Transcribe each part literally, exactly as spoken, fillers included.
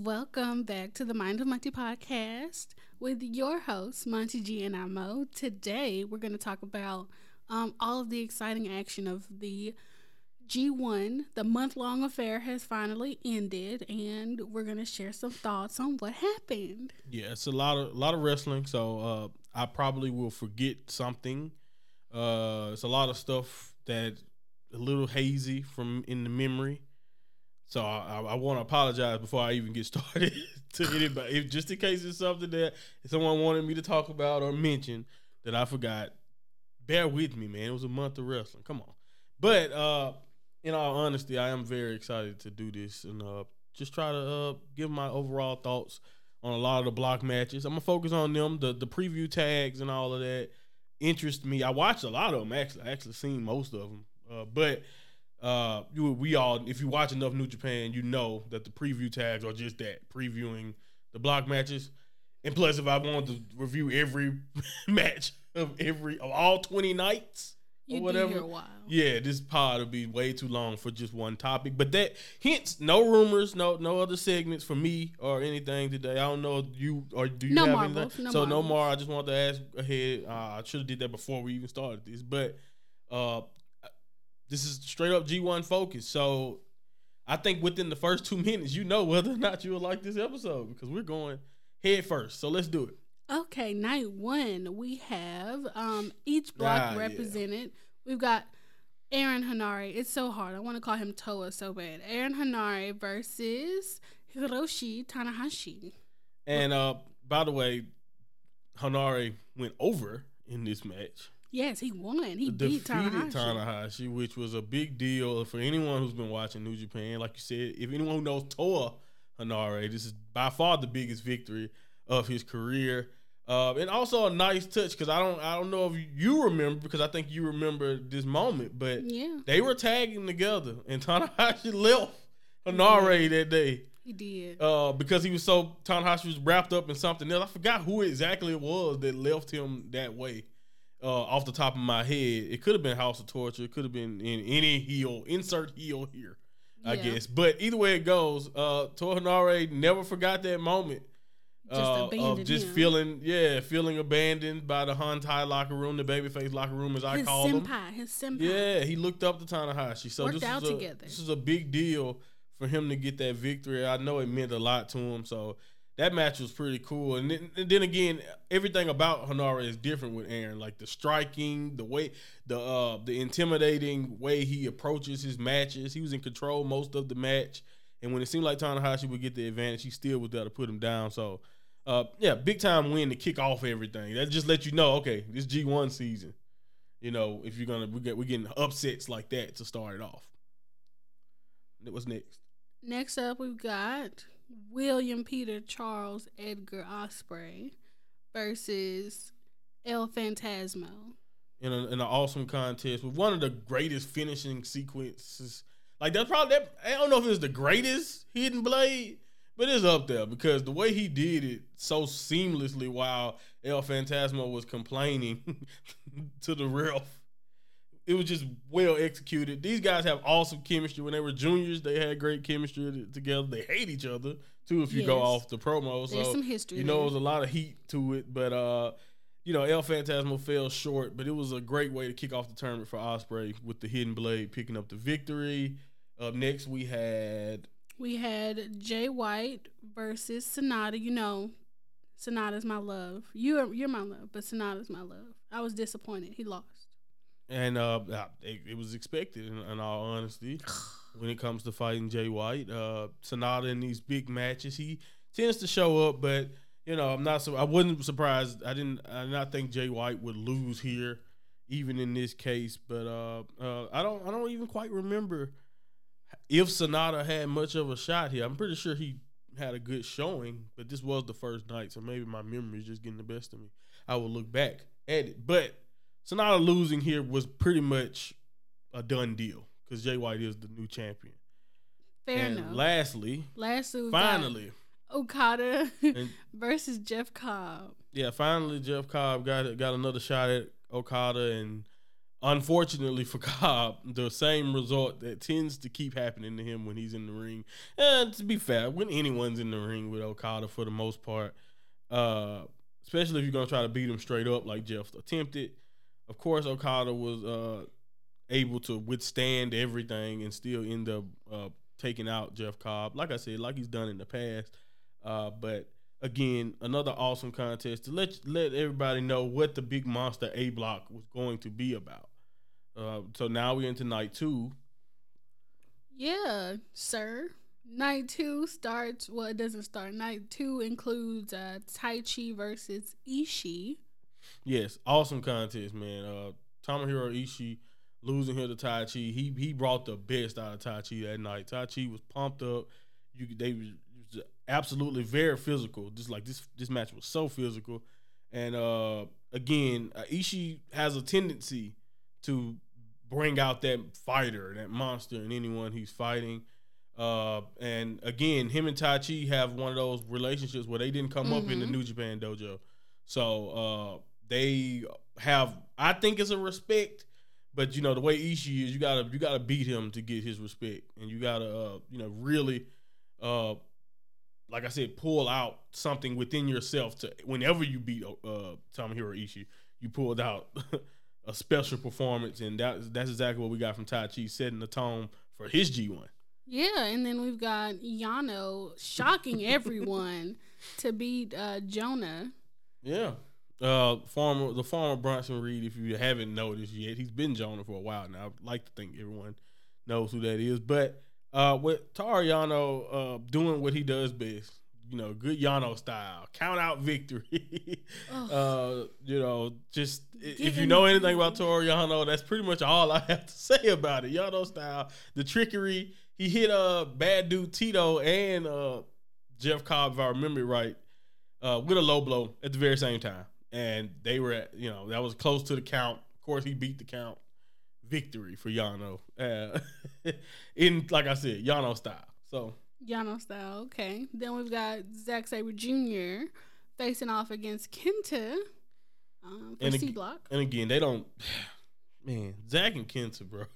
Welcome back to the Mind of Monty podcast with your host, Monty G and Imo. Today, we're going to talk about um, all of the exciting action of the G one. The month-long affair has finally ended, and we're going to share some thoughts on what happened. Yeah, it's a lot of a lot of wrestling, so uh, I probably will forget something. Uh, it's a lot of stuff that a little hazy from in the memory. So I, I want to apologize before I even get started to anybody, if, just in case it's something that someone wanted me to talk about or mention that I forgot. Bear with me, man. It was a month of wrestling. Come on. But uh, in all honesty, I am very excited to do this and uh, just try to uh, give my overall thoughts on a lot of the block matches. I'm gonna focus on them. The the preview tags and all of that interest me. I watched a lot of them actually. I actually seen most of them, uh, but. Uh, you, we all, if you watch enough New Japan, you know that the preview tags are just that, previewing the block matches. And plus, if I wanted to review every match of every of all twenty nights or You'd whatever, be here a while. yeah, this pod would be way too long for just one topic. But that, hence, no rumors, no no other segments for me or anything today. I don't know if you or do you No have marbles, anything? no so no marbles. more. I just wanted to ask ahead. Uh, I should have did that before we even started this, but. Uh, This is straight up G one focus. So I think within the first two minutes, you know whether or not you will like this episode because we're going head first. So let's do it. Okay, night one, we have um, each block Ah, represented. We've got Aaron Hanare. It's so hard. I want to call him Toa so bad. Aaron Hanare versus Hiroshi Tanahashi. And uh, by the way, Hanare went over in this match. Yes, he won. He beat Defeated Tanahashi. Tanahashi, which was a big deal for anyone who's been watching New Japan. Like you said, if anyone who knows Toa Hanare, this is by far the biggest victory of his career. Uh, and also a nice touch because I don't I don't know if you remember because I think you remember this moment, but Yeah. they were tagging together and Tanahashi left Hanare Yeah. that day. He did. Uh, because he was so Tanahashi was wrapped up in something else. I forgot who exactly it was that left him that way. Uh, off the top of my head, it could have been House of Torture. It could have been in any heel. Insert heel here, I Yeah. guess. But either way it goes, uh, Toa Hanare never forgot that moment. Just Uh, abandoned of just him. feeling, yeah, feeling abandoned by the Hantai locker room, the babyface locker room, as I His call them. senpai. His senpai. Yeah, he looked up to Tanahashi. So Worked this out is a, together. This is a big deal for him to get that victory. I know it meant a lot to him. So that match was pretty cool. And then, and then again, everything about Hanare is different with Aaron. Like the striking, the way, the uh, the intimidating way he approaches his matches. He was in control most of the match. And when it seemed like Tanahashi would get the advantage, he still was there to put him down. So, uh, yeah, big time win to kick off everything. That just let you know, okay, this G one season. You know, if you're gonna we get we're getting upsets like that to start it off. What's next? Next up, we've got William Peter Charles Edgar Osprey versus El Phantasmo. In, a, in an awesome contest with one of the greatest finishing sequences. Like that's probably that, I don't know if it's the greatest Hidden Blade, but it's up there because the way he did it so seamlessly while El Phantasmo was complaining to the ref. It was just well executed. These guys have awesome chemistry. When they were juniors, they had great chemistry together. They hate each other too. If you Yes. go off the promo, There's so some history you know there. it was a lot of heat to it. But uh, you know, El Phantasmo fell short. But it was a great way to kick off the tournament for Osprey with the Hidden Blade picking up the victory. Up next, we had We had Jay White versus Sonata. You know, Sonata's my love. You're you're my love, but Sonata's my love. I was disappointed. He lost. And uh, it, it was expected, in, in all honesty, when it comes to fighting Jay White. Uh, Sonata in these big matches, he tends to show up, but you know, I'm not. So I wasn't surprised. I didn't. I did not think Jay White would lose here, even in this case. But uh, uh, I don't. I don't even quite remember if Sonata had much of a shot here. I'm pretty sure he had a good showing, but this was the first night, so maybe my memory is just getting the best of me. I will look back at it, but. Sonata losing here was pretty much a done deal because Jay White is the new champion. Fair and enough. lastly, Lastly, we finally, got Okada and, versus Jeff Cobb. yeah, finally Jeff Cobb got got another shot at Okada, and unfortunately for Cobb, the same result that tends to keep happening to him when he's in the ring. And to be fair, when anyone's in the ring with Okada for the most part, uh, especially if you're going to try to beat him straight up like Jeff attempted, of course Okada was uh, able to withstand everything and still end up uh, taking out Jeff Cobb, like I said, like he's done in the past. Uh, but again, another awesome contest to let let everybody know what the big monster A Block was going to be about. Uh, so now we're into night two. Yeah, sir. Night two starts. Well, it doesn't start. Night two includes uh, Taichi versus Ishii. Yes, awesome contest, man. Uh, Tomohiro Ishii losing here to Taichi. He he brought the best out of Taichi that night. Taichi was pumped up. You they was absolutely very physical. Just like this this match was so physical. And uh, again, uh, Ishii has a tendency to bring out that fighter, that monster in anyone he's fighting. Uh, and again, him and Taichi have one of those relationships where they didn't come mm-hmm. up in the New Japan dojo. So uh, they have, I think it's a respect, but you know, the way Ishii is, you gotta you gotta beat him to get his respect. And you gotta uh, you know, really uh like I said, pull out something within yourself to whenever you beat uh, Tomohiro Ishii, you pulled out a special performance, and that, that's exactly what we got from Taichi, setting the tone for his G one. Yeah, and then we've got Yano shocking everyone to beat uh, Jonah. Yeah. Uh, farmer, the former Bronson Reed, if you haven't noticed yet, he's been Jonah for a while now. I'd like to think everyone knows who that is, but Uh, with Toru Yano uh, doing what he does best, you know, good Yano style, count out victory. uh, you know, just Get if you know anything about Toru Yano, that's pretty much all I have to say about it. Yano style, the trickery. He hit uh, bad dude Tito and uh, Jeff Cobb, if I remember right, uh, with a low blow at the very same time. And they were at, you know, that was close to the count. Of course, he beat the count. Victory for Yano, uh, in like I said, Yano style. So Yano style, okay. Then we've got Zack Sabre Junior facing off against Kenta um, for C Block. And again, they don't. Man, Zack and Kenta, bro.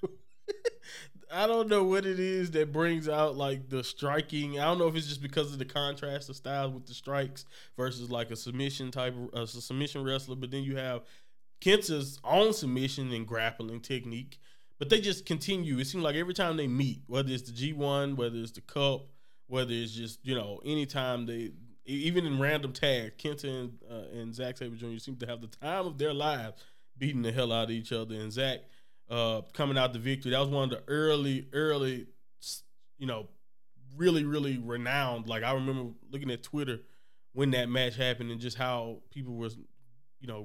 I don't know what it is that brings out like the striking. I don't know if it's just because of the contrast of styles with the strikes versus like a submission type, of, uh, submission wrestler. But then you have Kenta's own submission and grappling technique, but they just continue. It seems like every time they meet, whether it's the G one, whether it's the Cup, whether it's just, you know, anytime they, even in random tags, Kenta and, uh, and Zack Sabre Junior seem to have the time of their lives beating the hell out of each other. And Zack uh, coming out the victory. That was one of the early, early, you know, really, really renowned. Like I remember looking at Twitter when that match happened and just how people was, you know,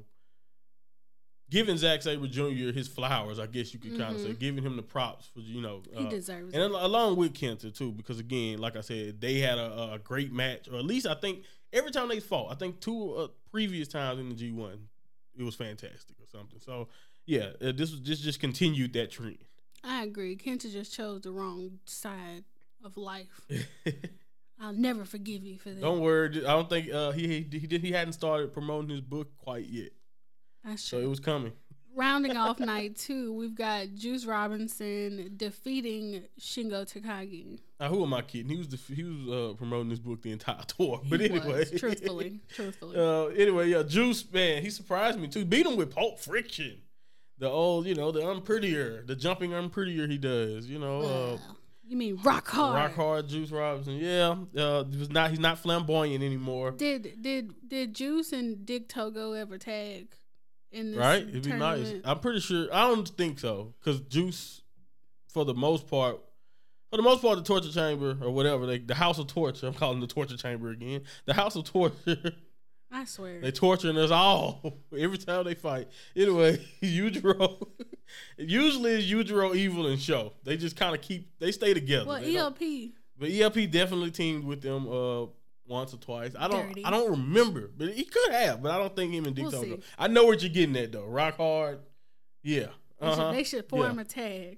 giving Zack Sabre Junior his flowers, I guess you could mm-hmm. kind of say, giving him the props for, you know. He uh, deserves and it. And along with Kenta, too, because, again, like I said, they had a, a great match, or at least I think every time they fought, I think two uh, previous times in the G one, it was fantastic or something. So, yeah, uh, this was just, just continued that trend. I agree. Kenta just chose the wrong side of life. I'll never forgive you for that. Don't worry. I don't think uh, he, he, he, he hadn't started promoting his book quite yet. That's true. So it was coming. Rounding off night two, we've got Juice Robinson defeating Shingo Takagi. Now, who am I kidding? He was the, he was uh, promoting this book the entire tour. But he anyway, was, truthfully, truthfully. Uh, anyway, yeah, Juice, man, he surprised me too. Beat him with Pulp Friction, the old, you know, the unprettier, the jumping unprettier he does. You know, uh, you mean rock hard? Rock hard, Juice Robinson. Yeah, uh, he was not. He's not flamboyant anymore. Did did did Juice and Dick Togo ever tag? In this right, it'd be tournament? nice. I'm pretty sure. I don't think so, because Juice, for the most part, for the most part, the torture chamber or whatever, they, the House of Torture. I'm calling the torture chamber again. The House of Torture. I swear they torturing us all every time they fight. Anyway, Yujiro. Usually, it's Yujiro, Evil, and Show. They just kind of keep. They stay together. Well, E L P. But E L P definitely teamed with them. Uh, Once or twice, I don't, Dirty. I don't remember, but he could have. But I don't think him and Dick we'll Togo. See. I know what you're getting at though. Rock hard, yeah. Uh-huh. They, should, they should form yeah. a tag.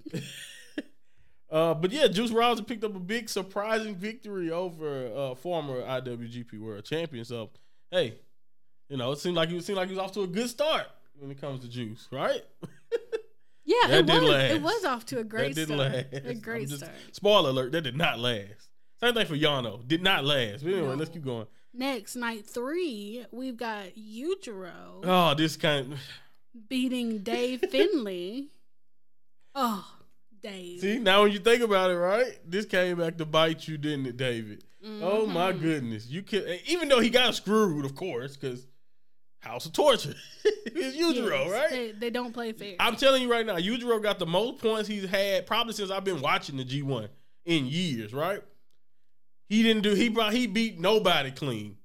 uh, but yeah, Juice Robinson picked up a big surprising victory over uh, former I W G P World Champion. So hey, you know, it seemed like he seemed like he was off to a good start when it comes to Juice, right? Yeah, that it did was. last. It was off to a great that didn't start. last. A great just, start. Spoiler alert, that did not last. Same thing for Yano. Did not last. But anyway, No. let's keep going. Next, night three, we've got Yujiro Oh, this kind of... beating Dave Finley. Oh, Dave. See, now when you think about it, right? This came back to bite you, didn't it, David? Mm-hmm. Oh, my goodness. You can, even though he got screwed, of course, because House of Torture. It's Yujiro, yes, right? They, they don't play fair. I'm telling you right now, Yujiro got the most points he's had probably since I've been watching the G one in years, right? He didn't do, he brought, he beat nobody clean.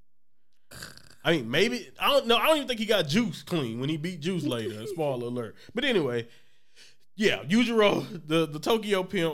I mean, maybe, I don't know, I don't even think he got Juice clean when he beat Juice later. Spoiler alert. But anyway, yeah, Yujiro, the, the Tokyo Pimp,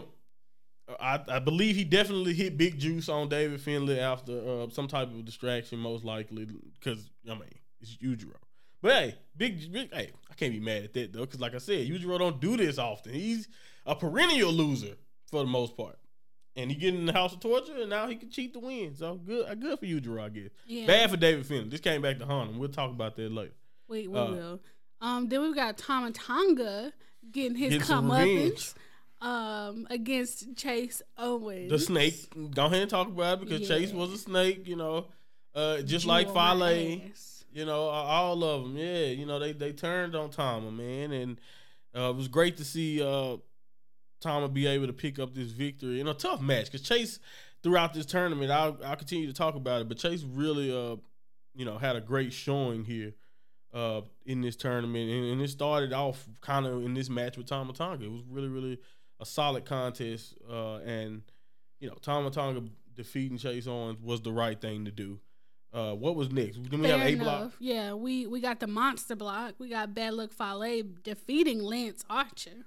I, I believe he definitely hit Big Juice on David Finlay after uh, some type of distraction, most likely, because, I mean, it's Yujiro. But hey, big, big, hey, I can't be mad at that, though, because like I said, Yujiro don't do this often. He's a perennial loser for the most part. And he get in the House of Torture, and now he can cheat to win. So good, good for Yujiro, I guess. Yeah. Bad for David Finlay. This came back to haunt him. We'll talk about that later. Wait, we uh, will. Um, then we've got Tama Tonga getting his comeuppance um, against Chase Owens. The snake. Go ahead and talk about it because yeah. Chase was a snake, you know, uh, just like Fale. You know, all of them. Yeah, you know, they, they turned on Tama, man. And uh, it was great to see uh, Tama be able to pick up this victory in a tough match because Chase, throughout this tournament, I'll, I'll continue to talk about it, but Chase really, uh, you know, had a great showing here uh, in this tournament. And, and it started off kind of in this match with Tama Tonga. It was really, really a solid contest. Uh, and, you know, Tama Tonga defeating Chase Owens was the right thing to do. Uh, what was next? Then we Fair have A enough. block. Yeah, we, we got the monster block. We got Bad Luck Fale defeating Lance Archer.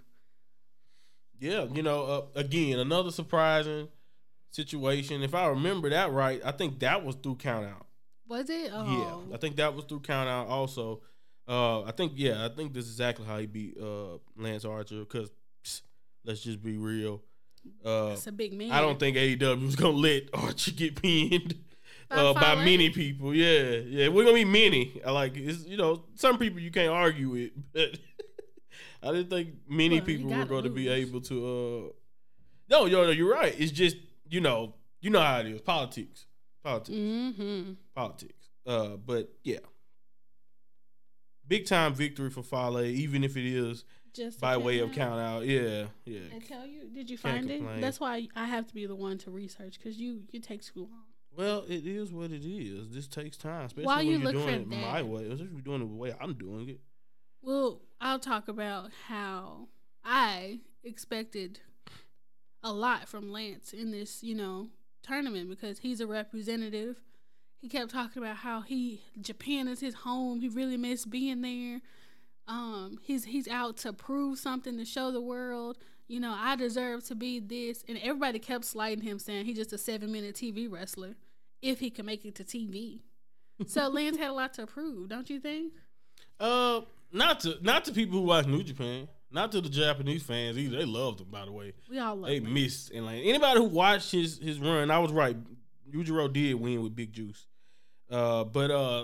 Yeah, you know, uh, again, another surprising situation. If I remember that right, I think that was through count out. Was it? Oh. Yeah, I think that was through count out also. Uh, I think, yeah, I think this is exactly how he beat uh, Lance Archer because let's just be real. Uh, That's a big man. I don't think A E W was going to let Archer get pinned uh, by many people. Yeah, yeah, we're going to be many. I like, it's, you know, some people you can't argue with, but I didn't think many well, people were going lose. to be able to. Uh... No, yo, no, you're right. It's just, you know, you know how it is. Politics, politics, mm-hmm. politics. Uh, but yeah, big time victory for Fale, even if it is just by way of count out. Yeah, yeah. I tell you, did you Can't find complain. it? That's why I have to be the one to research because you you take too long. Well, it is what it is. This takes time, especially While when you you're look doing for it that. my way. Especially if you're doing it the way I'm doing it. Well, I'll talk about how I expected a lot from Lance in this, you know, tournament because he's a representative. He kept talking about how he Japan is his home. He really missed being there. Um, he's he's out to prove something to show the world. You know, I deserve to be this, and everybody kept slighting him, saying he's just a seven-minute T V wrestler if he can make it to T V. So Lance had a lot to prove, don't you think? Uh. Not to not to people who watch New Japan, not to the Japanese fans either. They loved him, by the way. We all love They him. missed and like anybody who watched his his run. I was right. Yujiro did win with Big Juice, uh, but uh,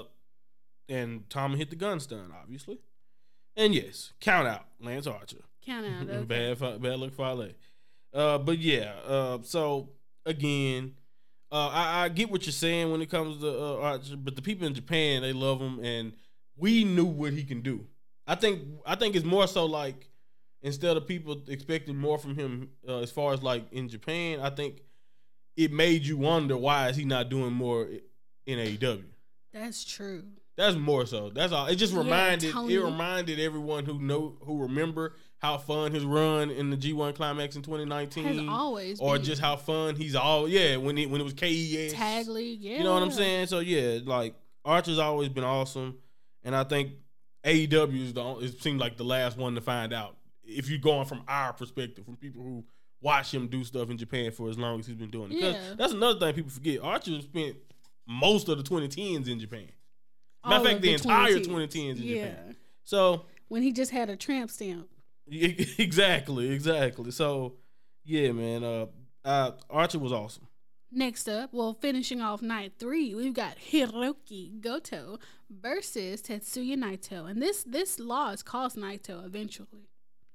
and Tom hit the gun stun, obviously, and yes, count out Lance Archer. Count out. Okay. bad bad luck Fale. Uh, but yeah. Uh, so again, uh, I, I get what you're saying when it comes to uh, Archer, but the people in Japan they love him and we knew what he can do. I think I think it's more so like instead of people expecting more from him uh, as far as like in Japan, I think it made you wonder why is he not doing more in A E W. That's true. That's more so. That's all. It just reminded yeah, it reminded everyone who know who remember how fun his run in the G one Climax in twenty nineteen has always or been. just how fun he's all yeah when it when it was K E S Tag League. Yeah, you know what I'm saying. So yeah, like Archer's always been awesome. And I think A E W is the it seemed like the last one to find out. If you're going from our perspective, from people who watch him do stuff in Japan for as long as he's been doing it. Because yeah. that's another thing people forget. Archer spent most of the twenty tens in Japan. All Matter of fact, the, the entire twenty tens in yeah. Japan. So when he just had a tramp stamp. Exactly, exactly. So yeah, man. Uh, uh, Archer was awesome. Next up, well, finishing off night three, we've got Hiroki Goto versus Tetsuya Naito, and this this loss cost Naito eventually.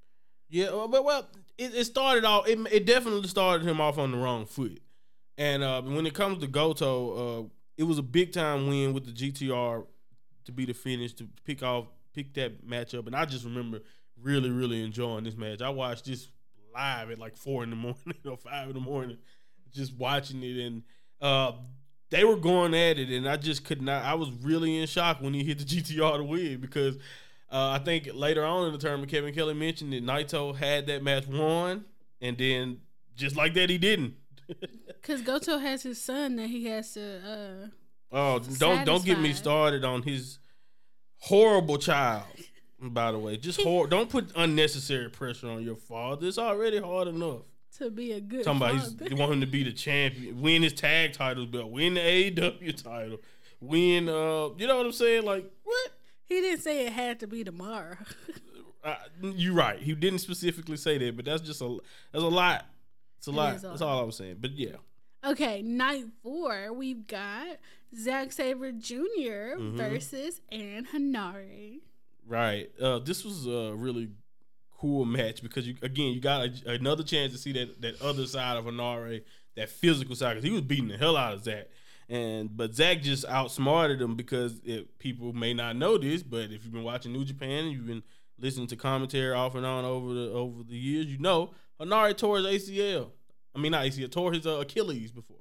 Yeah, uh, but well, it, it started off. It, it definitely started him off on the wrong foot. And uh, when it comes to Goto, uh, it was a big time win with the G T R to be the finish to pick off pick that matchup. And I just remember really, really enjoying this match. I watched this live at like four in the morning or five in the morning, just watching it, and uh, they were going at it, and I just could not. I was really in shock when he hit the G T R to win because uh, I think later on in the tournament, Kevin Kelly mentioned that Naito had that match won, and then just like that, he didn't. Because Goto has his son that he has to. Uh, oh, don't don't get me started on his horrible child. By the way, just hor- don't put unnecessary pressure on your father. It's already hard enough to be a good. Somebody you want him to be the champion, win his tag titles belt, win the A E W title, win. Uh, you know what I'm saying? Like what? He didn't say it had to be tomorrow. uh, you're right. He didn't specifically say that, but that's just a that's a lot. It's a it lot. That's all I was saying. But yeah. Okay, night four, we've got Zack Sabre Junior Mm-hmm. versus Aaron Henare. Right. Uh, this was a really cool match because you again you got a, another chance to see that that other side of Henare, that physical side, because he was beating the hell out of Zack. And but Zack just outsmarted him because it, people may not know this, but if you've been watching New Japan and you've been listening to commentary off and on over the over the years, you know Henare tore his A C L. I mean, not A C L, tore his uh, Achilles before.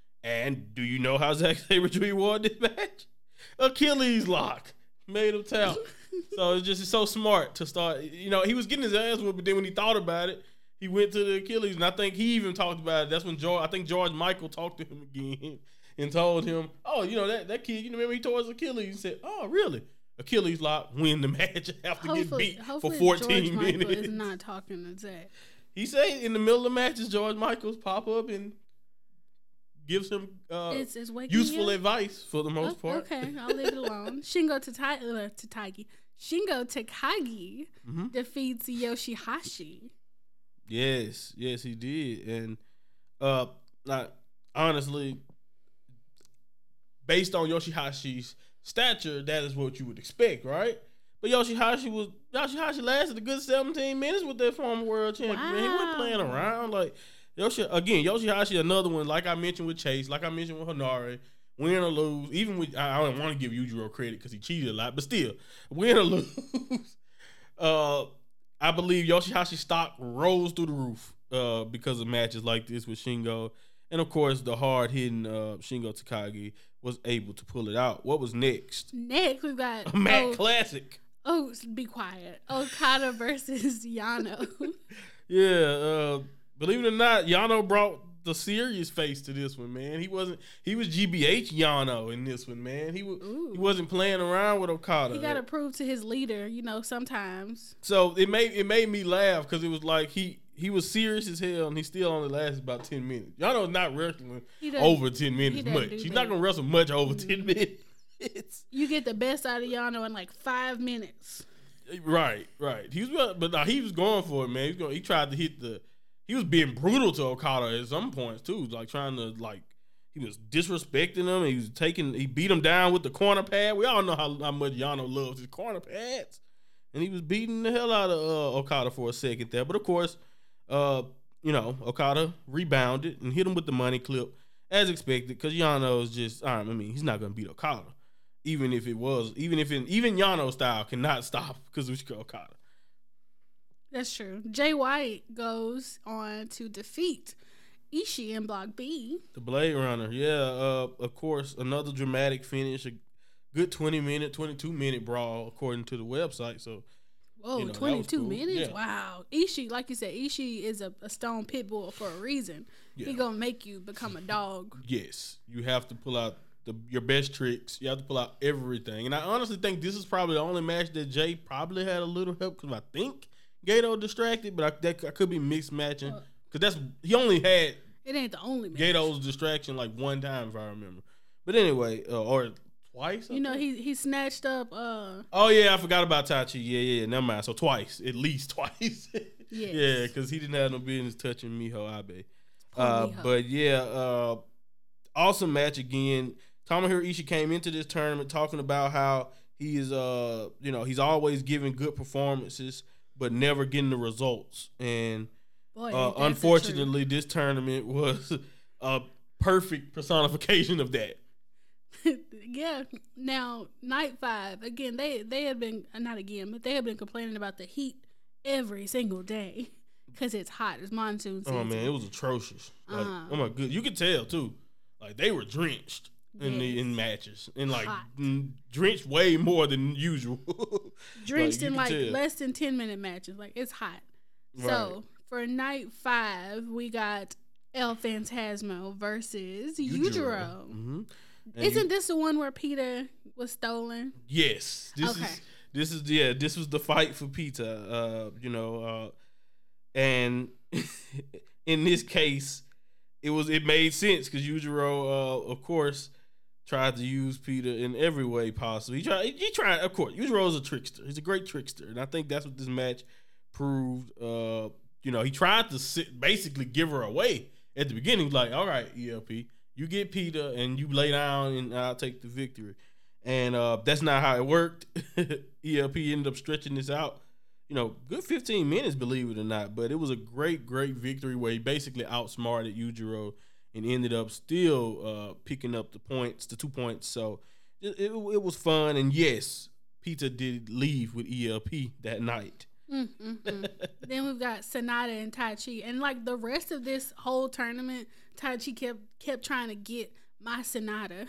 And do you know how Zack Sabre Junior won this match? Achilles lock made him tap. So it's just it's so smart to start. You know, he was getting his ass whooped, but then when he thought about it, he went to the Achilles, and I think he even talked about it. That's when George, I think George Michael talked to him again and told him, "Oh, you know that that kid, you remember he tore his Achilles?" He said, "Oh, really?" Achilles lock, win the match, have to hopefully, get beat for George fourteen minutes. Michael is not talking to Zack. He say in the middle of matches, George Michaels pop up and gives him uh, it's, it's useful advice for the most oh, part. Okay, I'll leave it alone. Shingo Tatai, uh, Tatagi. Shingo Takagi mm-hmm. defeats Yoshihashi. Yes, yes, he did. And uh, not, honestly, based on Yoshihashi's stature, that is what you would expect, right? But Yoshihashi was Yoshihashi lasted a good seventeen minutes with that former world champion. Wow. Man, he wasn't playing around. Like Yoshi again, Yoshihashi, another one, like I mentioned with Chase, like I mentioned with Henare, win or lose, even with I, I don't want to give Yujiro credit because he cheated a lot, but still, win or lose, uh, I believe Yoshihashi stock rose through the roof uh, because of matches like this with Shingo. And of course, the hard hitting uh, Shingo Takagi was able to pull it out. What was next? Next, we've got a Matt oh, Classic. Oh, be quiet. Okada versus Yano. Yeah, uh, believe it or not, Yano brought the serious face to this one, man. He wasn't. He was G B H Yano in this one, man. He was. He wasn't playing around with Okada. He got to prove to his leader, you know. Sometimes. So it made it made me laugh because it was like he he was serious as hell, and he still only lasted about ten minutes. Yano's not wrestling over ten minutes he much. He's that. not gonna wrestle much over mm-hmm. ten minutes. You get the best out of Yano in like five minutes. Right, right. He was, but nah, he was going for it, man. He was going. He tried to hit the. He was being brutal to Okada at some points too, like trying to like. He was disrespecting him. He was taking. He beat him down with the corner pad. We all know how, how much Yano loves his corner pads, and he was beating the hell out of uh, Okada for a second there. But of course, uh, you know, Okada rebounded and hit him with the money clip as expected because Yano is just. I mean, he's not going to beat Okada. Even if it was, even if it, even Yano style cannot stop Kazuchika Okada. That's true. Jay White goes on to defeat Ishii in Block B. The Blade Runner, yeah. Uh, of course, another dramatic finish. A good twenty minute, twenty-two minute brawl according to the website. So, whoa, you know, twenty-two cool. minutes! Yeah. Wow. Ishii, like you said, Ishii is a, a stone pit bull for a reason. Yeah. He gonna make you become a dog. Yes, you have to pull out. The, your best tricks. You have to pull out everything. And I honestly think this is probably the only match that Jay probably had a little help because I think Gato distracted, but I, that I could be mixed matching because that's he only had. It ain't the only match. Gato's distraction like one time if I remember. But anyway, uh, or twice. I you know think? he he snatched up. Uh, oh yeah, I forgot about Tachi. Yeah, yeah, never mind. So twice, at least twice. Yes. Yeah, because he didn't have no business touching Miho Abe. Uh, Miho. But yeah, uh, awesome match again. Tomohiro Ishii came into this tournament talking about how he is, uh, you know, he's always giving good performances, but never getting the results. And Boy, uh, unfortunately, this tournament was a perfect personification of that. Yeah. Now, night five, again, they, they had been, not again, but they had been complaining about the heat every single day because it's hot. It's monsoon season. Oh, man, it was atrocious. Like, uh, oh, my good. You could tell, too. Like, they were drenched in yes. the in matches. And, like, Hot. drenched way more than usual. Drenched like, in, like, tell. less than ten-minute matches. Like, it's hot. Right. So, for night five, we got El Phantasmo versus Yujiro. Yujiro. Mm-hmm. Isn't you, this the one where Peter was stolen? Yes. This okay. is this is yeah, this was the fight for Peter. Uh, you know, uh, and in this case, it was it made sense because Yujiro, uh, of course, tried to use Peter in every way possible. He tried. He tried. Of course, Yujiro's a trickster. He's a great trickster, and I think that's what this match proved. Uh, you know, he tried to sit, basically give her away at the beginning. Like, all right, E L P. You get Peter and you lay down and I'll take the victory. And uh, that's not how it worked. E L P ended up stretching this out, you know, good fifteen minutes, believe it or not. But it was a great, great victory where he basically outsmarted Yujiro and ended up still uh, picking up the points, the two points. So it, it, it was fun. And yes, Peter did leave with E L P that night. Mm-hmm. Then we've got Sanada and Taichi, and like the rest of this whole tournament, Taichi kept kept trying to get my Sanada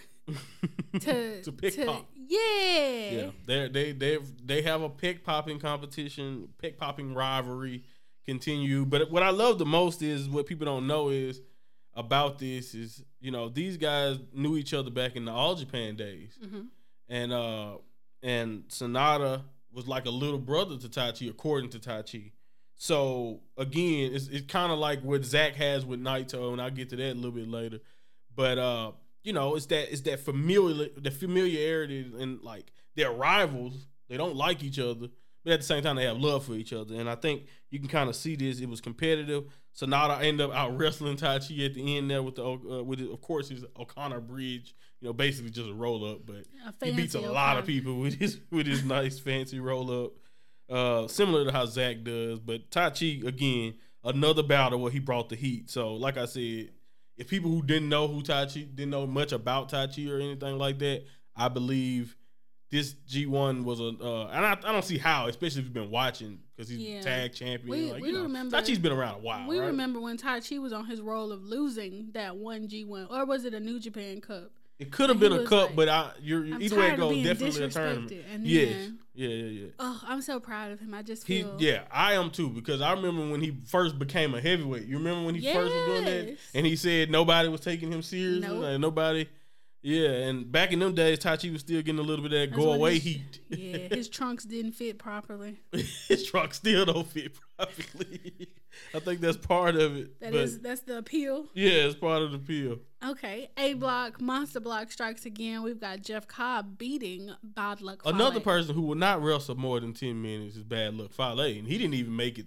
to to pick to, pop. Yeah, yeah. They they they they have a pick popping competition, pick popping rivalry continue. But what I love the most is what people don't know is about this is you know these guys knew each other back in the All Japan days, mm-hmm. and uh and Sanada was like a little brother to Taichi, according to Taichi. So again, it's it's kind of like what Zach has with Naito, and I'll get to that a little bit later. But uh, you know, it's that it's that familiar the familiarity and like they're rivals. They don't like each other, but at the same time they have love for each other. And I think you can kind of see this. It was competitive. Sanada ended up out wrestling Taichi at the end there with the uh, with of course his O'Connor bridge. You know, basically just a roll up, but he beats a O'Connor. lot of people with his with his nice fancy roll up, uh, similar to how Zach does. But Taichi again, another battle where he brought the heat. So, like I said, if people who didn't know who Taichi didn't know much about Taichi or anything like that, I believe this G one was a, uh, and I, I don't see how, especially if you've been watching because he's yeah. tag champion. We, like, we you know, remember Taichi's been around a while. We right? remember when Taichi was on his roll of losing that one G one, or was it a New Japan Cup? It could have been a cup, like, but I, you're I'm either way it goes, definitely a tournament. And yes, then, yeah, yeah, yeah. Oh, I'm so proud of him. I just feel he, yeah, I am too because I remember when he first became a heavyweight. You remember when he yes. first was doing that, and he said nobody was taking him seriously, nope. like nobody. Yeah, and back in them days, Taichi was still getting a little bit of that That's go away his, heat. Yeah, his trunks didn't fit properly. His trunks still don't fit properly. I think that's part of it. That is, that's the appeal. Yeah, it's part of the appeal. Okay, A Block, Monster Block strikes again. We've got Jeff Cobb beating Bad Luck Fale. Another person who will not wrestle more than ten minutes is Bad Luck Fale, and he didn't even make it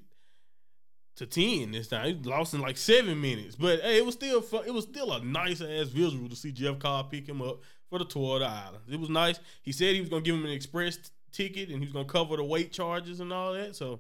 to ten this time. He lost in like seven minutes, but hey, it was still fun. It was still a nice ass visual to see Jeff Cobb pick him up for the tour of the island. It was nice. He said he was gonna give him an express t- ticket and he was gonna cover the weight charges and all that. So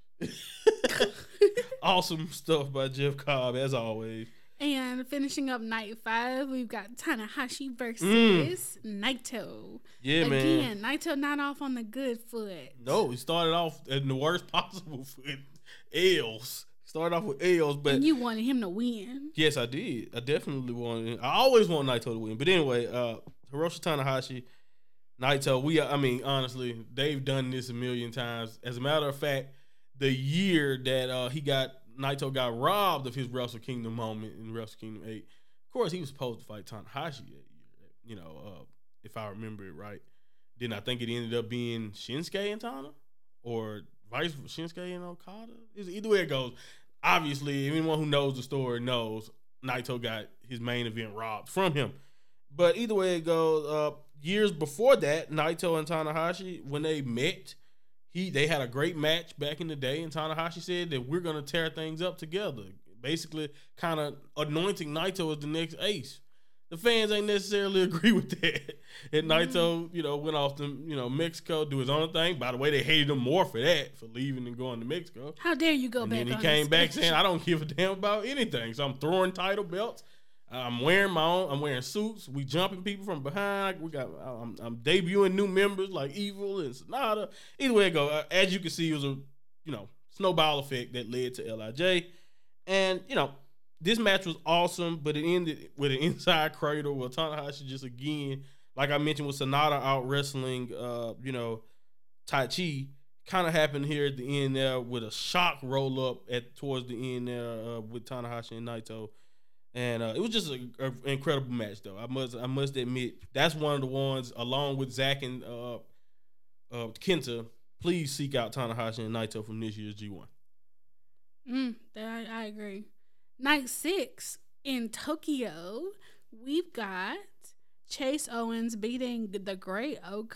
awesome stuff by Jeff Cobb as always. And finishing up night five, we've got Tanahashi versus mm. Naito. Yeah, Again, man. Again, Naito not off on the good foot. No, he started off in the worst possible foot. L's. Started off with L's, but and you wanted him to win. Yes, I did. I definitely wanted. I always want Naito to win. But anyway, uh, Hiroshi Tanahashi, Naito. We, I mean, honestly, they've done this a million times. As a matter of fact, the year that uh, he got Naito got robbed of his Wrestle Kingdom moment in Wrestle Kingdom eight. Of course, he was supposed to fight Tanahashi that year. You know, uh, if I remember it right. Then I think it ended up being Shinsuke and Tana, or vice Shinsuke and Okada. Either way it goes, obviously anyone who knows the story knows Naito got his main event robbed from him. But either way it goes, uh, years before that, Naito and Tanahashi, when they met, he they had a great match back in the day, and Tanahashi said that we're gonna tear things up together. Basically, kind of anointing Naito as the next ace. the fans ain't necessarily agree with that. And Mm-hmm. Naito, you know, went off to, you know, Mexico, do his own thing. By the way, they hated him more for that, for leaving and going to Mexico. How dare you go And back then he on came this back stage. saying, I don't give a damn about anything. So I'm throwing title belts. I'm wearing my own. I'm wearing suits. We jumping people from behind. We got. I'm, I'm debuting new members like Evil and Sonata. Either way it go, uh, as you can see, it was a, you know, snowball effect that led to L I J. And, you know, this match was awesome, but it ended with an inside cradle where Tanahashi just again, like I mentioned with Sonata out wrestling, uh, you know, Tai Chi. Kind of happened here at the end there with a shock roll up at towards the end there uh, with Tanahashi and Naito. And uh, it was just an incredible match, though. I must, I must admit, that's one of the ones, along with Zack and uh, uh, Kenta. Please seek out Tanahashi and Naito from this year's G one. Mm, I, I agree. Night six in Tokyo, we've got Chase Owens beating the Great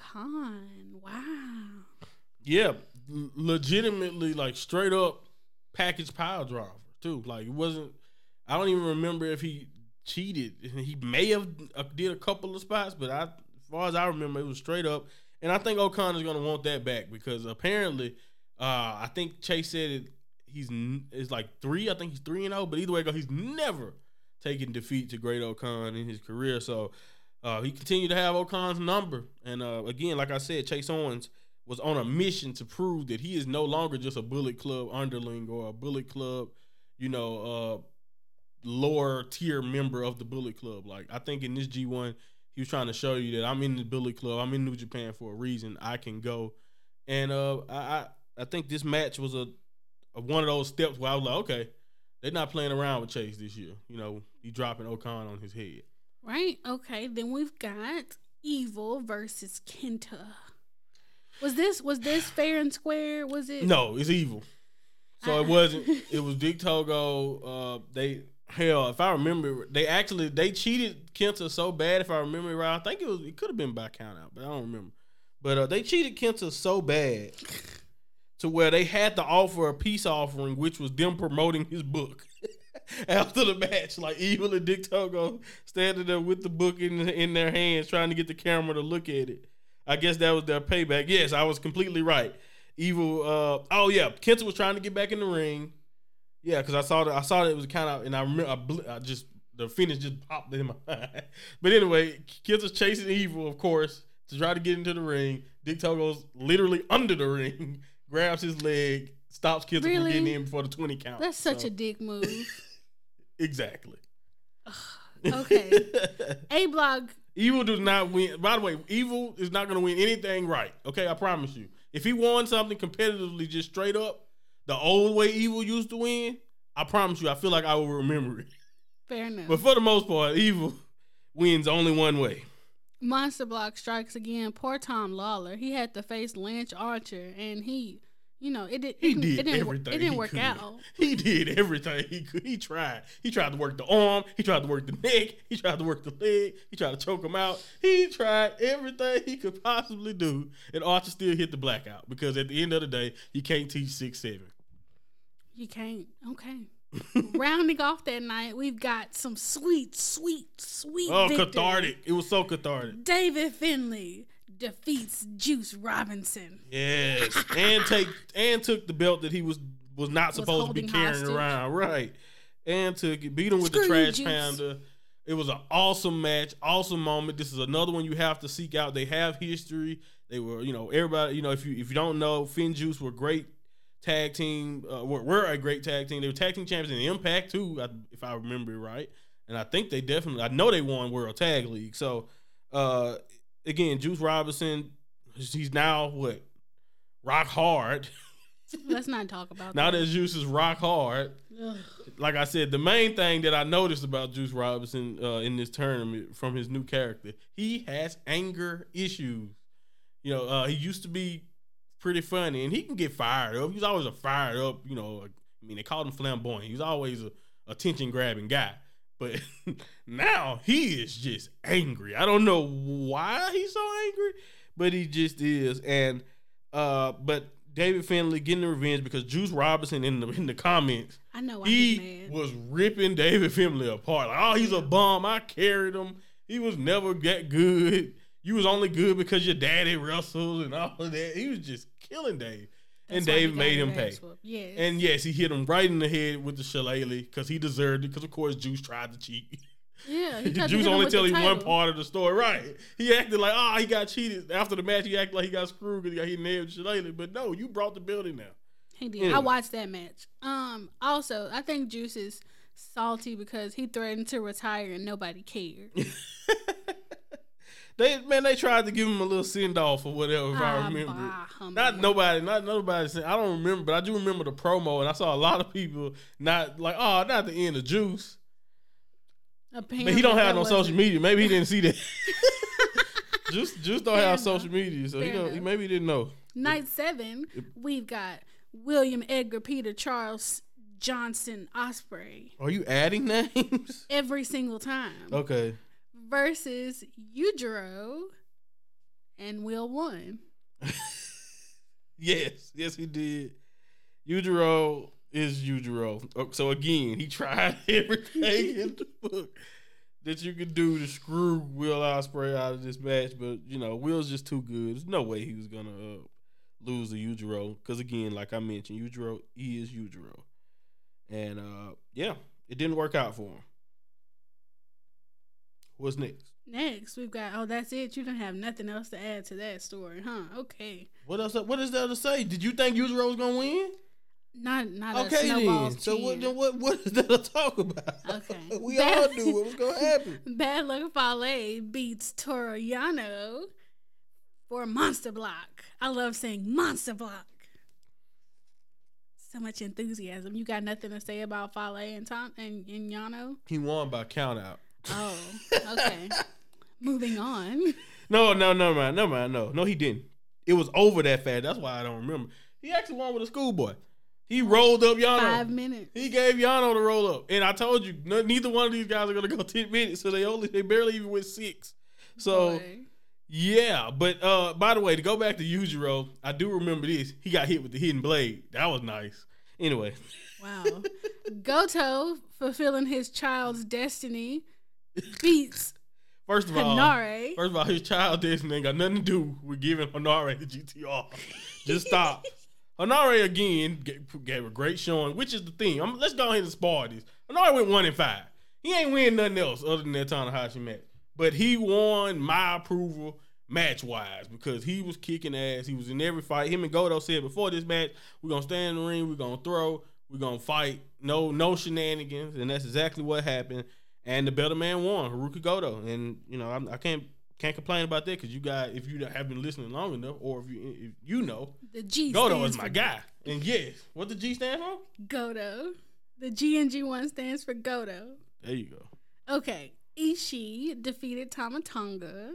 Okan. Wow. Yeah, l- legitimately, like straight up package pile driver too. Like it wasn't. I don't even remember if he cheated. He may have uh, did a couple of spots, but I, as far as I remember, it was straight up. And I think O'Connor's gonna want that back because apparently, uh, I think Chase said it. He's it's like three. I think he's three and zero. But either way, it go, he's never taken defeat to Great Okan in his career. So uh, he continued to have Okan's number. And uh, again, like I said, Chase Owens was on a mission to prove that he is no longer just a Bullet Club underling or a Bullet Club, you know, uh, lower tier member of the Bullet Club. Like I think in this G one, he was trying to show you that I'm in the Bullet Club. I'm in New Japan for a reason. I can go. And uh, I, I I think this match was a one of those steps where I was like, okay, they're not playing around with Chase this year. You know, he dropping Okan on his head. Right. Okay. Then we've got Evil versus Kenta. Was this was this fair and square? Was it? No, it's Evil. So I- it wasn't. It was Dick Togo. Uh, they hell, if I remember, they actually they cheated Kenta so bad. If I remember right, I think it was. It could have been by count out, but I don't remember. But uh, they cheated Kenta so bad to where they had to offer a peace offering, which was them promoting his book after the match. Like Evil and Dick Togo standing there with the book in in their hands, trying to get the camera to look at it. I guess that was their payback. Yes, I was completely right. Evil. Uh, oh yeah, Kenta was trying to get back in the ring. Yeah, because I saw that. I saw that it was kind of, and I remember. I, bl- I just the finish just popped in my mind. But anyway, Kenta's chasing Evil, of course, to try to get into the ring. Dick Togo's literally under the ring, grabs his leg, stops Kenta Really? from getting in before the twenty count. That's such So, a dick move. exactly. Okay. A Block. Evil does not win. By the way, Evil is not going to win anything right. Okay, I promise you. If he won something competitively, just straight up, the old way Evil used to win, I promise you, I feel like I will remember it. Fair enough. But for the most part, Evil wins only one way. Monster Block strikes again. Poor Tom Lawler. He had to face Lance Archer, and he, you know, it, did, He it, did it didn't, everything. It didn't he work could. out. He did everything he could. He tried. He tried to work the arm. He tried to work the neck. He tried to work the leg. He tried to choke him out. He tried everything he could possibly do, and Archer still hit the blackout because at the end of the day, you can't teach six seven. You can't. Okay. Rounding off that night, we've got some sweet, sweet, sweet. Oh, victory. cathartic! It was so cathartic. David Finlay defeats Juice Robinson. Yes, and take and took the belt that he was was not Was supposed to be holding carrying hostage. around, right? And took it, beat him with Screw the you, trash Juice. pounder. It was an awesome match, awesome moment. This is another one you have to seek out. They have history. They were, you know, everybody. You know, if you if you don't know, Finn Juice were great tag team. Uh, were, were a great tag team. They were tag team champions in Impact too, if I remember it right. And I think they definitely. I know they won World Tag League. So uh, again, Juice Robinson. He's now what? Rock hard. Let's not talk about Now that. that Juice is rock hard. Ugh. Like I said, the main thing that I noticed about Juice Robinson uh, in this tournament from his new character, he has anger issues. You know, uh, he used to be pretty funny, and he can get fired up. He's always a fired up, you know, I mean, they called him flamboyant. He's always a attention-grabbing guy. But now he is just angry. I don't know why he's so angry, but he just is. And uh, but David Finlay getting the revenge because Juice Robinson in the in the comments, I know why he's he mad. was ripping David Finlay apart. Like, oh, he's Yeah. a bum. I carried him. He was never that good. You was only good because your daddy wrestled and all of that. He was just killing Dave. That's and why he Dave got made his him ass pay. whooped. Yes. And yes, he hit him right in the head with the shillelagh because he deserved it. Because of course, Juice tried to cheat. yeah, he tried to Juice hit him only with tell the you one title. part of the story, right? He acted like, oh, he got cheated after the match. He acted like he got screwed because he got hit in the head with shillelagh. But no, you brought the building now. He did. Anyway. I watched that match. Um. Also, I think Juice is salty because he threatened to retire and nobody cared. They man, they tried to give him a little send off or whatever. If I Ah, remember, bah, hum, not bah. nobody, not nobody. Said, I don't remember, but I do remember the promo, and I saw a lot of people not like, oh, not the end of Juice. Apparently, But he don't have that no wasn't- social media. Maybe he didn't see that. Juice, Juice don't Fair have enough. social media, so he Fair don't. He enough. maybe he didn't know. Night seven, we've got William Edgar Peter Charles Johnson Osprey Are you adding names? every single time Okay. versus Yujiro and Will One. Yes, yes, he did. Yujiro is Yujiro. Oh, so again, he tried everything in the book that you could do to screw Will Ospreay out of this match, but you know, Will's just too good. There's no way he was gonna uh, lose to Yujiro because again, like I mentioned, Yujiro he is Yujiro, and uh, yeah, it didn't work out for him. What's next? Next, we've got, oh, that's it. You don't have nothing else to add to that story, huh? Okay. What else? What is there to say? Did you think Yujiro was gonna win? Not not a Okay snowball then. So what? chance. Then what? What is there to talk about? Okay. we Bad- all knew what was gonna happen. Bad Luck Fale beats Toriano for Monster Block. I love saying Monster Block. So much enthusiasm. You got nothing to say about Fale and Tom and, and Yano? He won by count out. Oh, okay. Moving on. No, no, no, man, no, man, no, no, he didn't. It was over that fast. That's why I don't remember. He actually won with a schoolboy. He rolled up Yano. Five minutes. He gave Yano the roll up, and I told you, no, neither one of these guys are gonna go ten minutes, so they only they barely even went six. So Boy. yeah, but uh, by the way, to go back to Yujiro, I do remember this. He got hit with the hidden blade. That was nice. Anyway, Wow. Goto, fulfilling his child's destiny, beats first of all, Hanare. First of all, his child destiny ain't got nothing to do with giving Hanare the G T R. Just stop. Hanare again gave, gave a great showing, which is the thing. I'm, let's go ahead and spar this. Hanare went one and five. He ain't win nothing else other than that Tanahashi match, but he won my approval match wise because he was kicking ass. He was in every fight. Him and Goto said before this match, we're gonna stand in the ring, we're gonna throw, we're gonna fight. No, no shenanigans, and that's exactly what happened. And the better man won, Haruka Goto. And you know, I'm, I can't can't complain about that because you got if you have been listening long enough, or if you if you know, The G Goto stands is my for guy. And yes, what the G stand for? Goto. The G and G one stands for Goto. There you go. Okay. Ishii defeated Tama Tonga.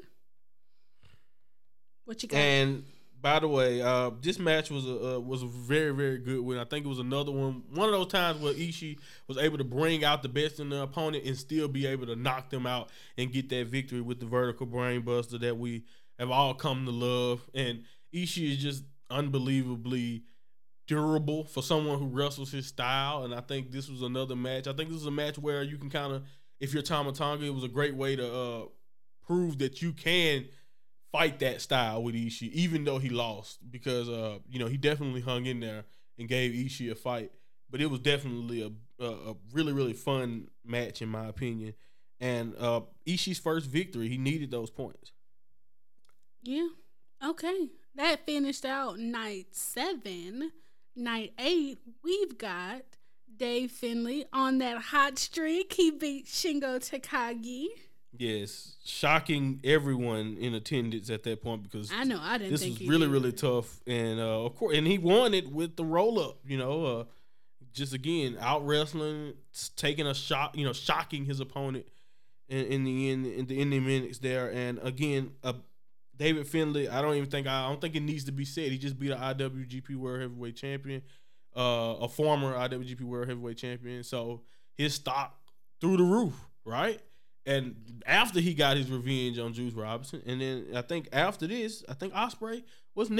What you got? And by the way, uh, this match was a uh, was a very very good one. I think it was another one, one of those times where Ishii was able to bring out the best in the opponent and still be able to knock them out and get that victory with the vertical brain buster that we have all come to love. And Ishii is just unbelievably durable for someone who wrestles his style. And I think this was another match. I think this was a match where you can kind of, if you're Tama Tonga, it was a great way to uh, prove that you can fight that style with Ishii, even though he lost, because uh, you know, he definitely hung in there and gave Ishii a fight. But it was definitely a a, a really really fun match in my opinion. And uh, Ishii's first victory, he needed those points. Yeah. Okay. That finished out night seven. Night eight, we've got Dave Finlay on that hot streak. He beat Shingo Takagi. Yes, shocking everyone in attendance at that point because I know I didn't this think was he really did. really tough. And uh, of course, and he won it with the roll up. You know, uh, just again out wrestling, taking a shot. You know, shocking his opponent in, in the end in the ending minutes there. And again, uh, David Finlay. I don't even think I, I don't think it needs to be said. He just beat an I W G P World Heavyweight Champion, uh, a former I W G P World Heavyweight Champion. So his stock through the roof, right? And after he got his revenge on Juice Robinson, and then I think after this, I think Ospreay was next.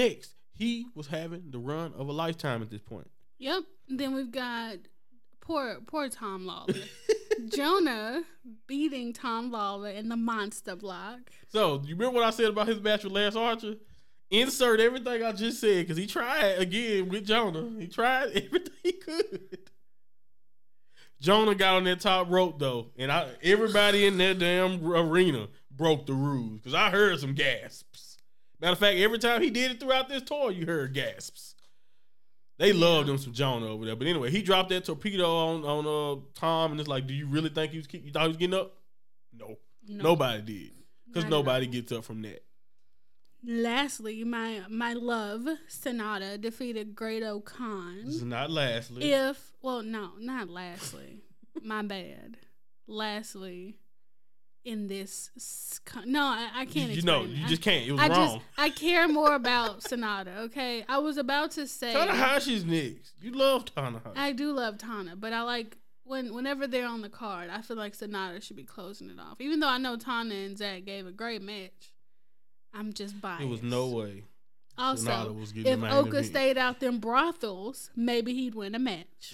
he was having the run of a lifetime at this point. Yep. Then we've got poor poor Tom Lawler. Jonah beating Tom Lawler in the monster block. So, you remember what I said about his match with Lance Archer? Insert everything I just said, because he tried again with Jonah. He tried everything he could. Jonah got on that top rope, though, and I, everybody in that damn arena broke the rules, because I heard some gasps. Matter of fact, every time he did it throughout this tour, you heard gasps. They loved him some Jonah over there. But anyway, he dropped that torpedo on on uh, Tom, and it's like, do you really think he was you thought he was getting up? No, no. Nobody did, because nobody gets up from that. Lastly, my my love Sonata defeated Great-O-Khan. This is not lastly. If well, no, not lastly. My bad. Lastly, in this, no, I, I can't. You, you explain know, it. you I, just can't. It was I wrong. Just, I care more about Sonata. Okay, I was about to say Tanahashi's next. You love Tanahashi. I do love Tana, but I like when whenever they're on the card, I feel like Sonata should be closing it off. Even though I know Tana and Zach gave a great match, I'm just biased. There was no way. Also, Sonata was getting if the main Oka event. stayed out them brothels, maybe he'd win a match.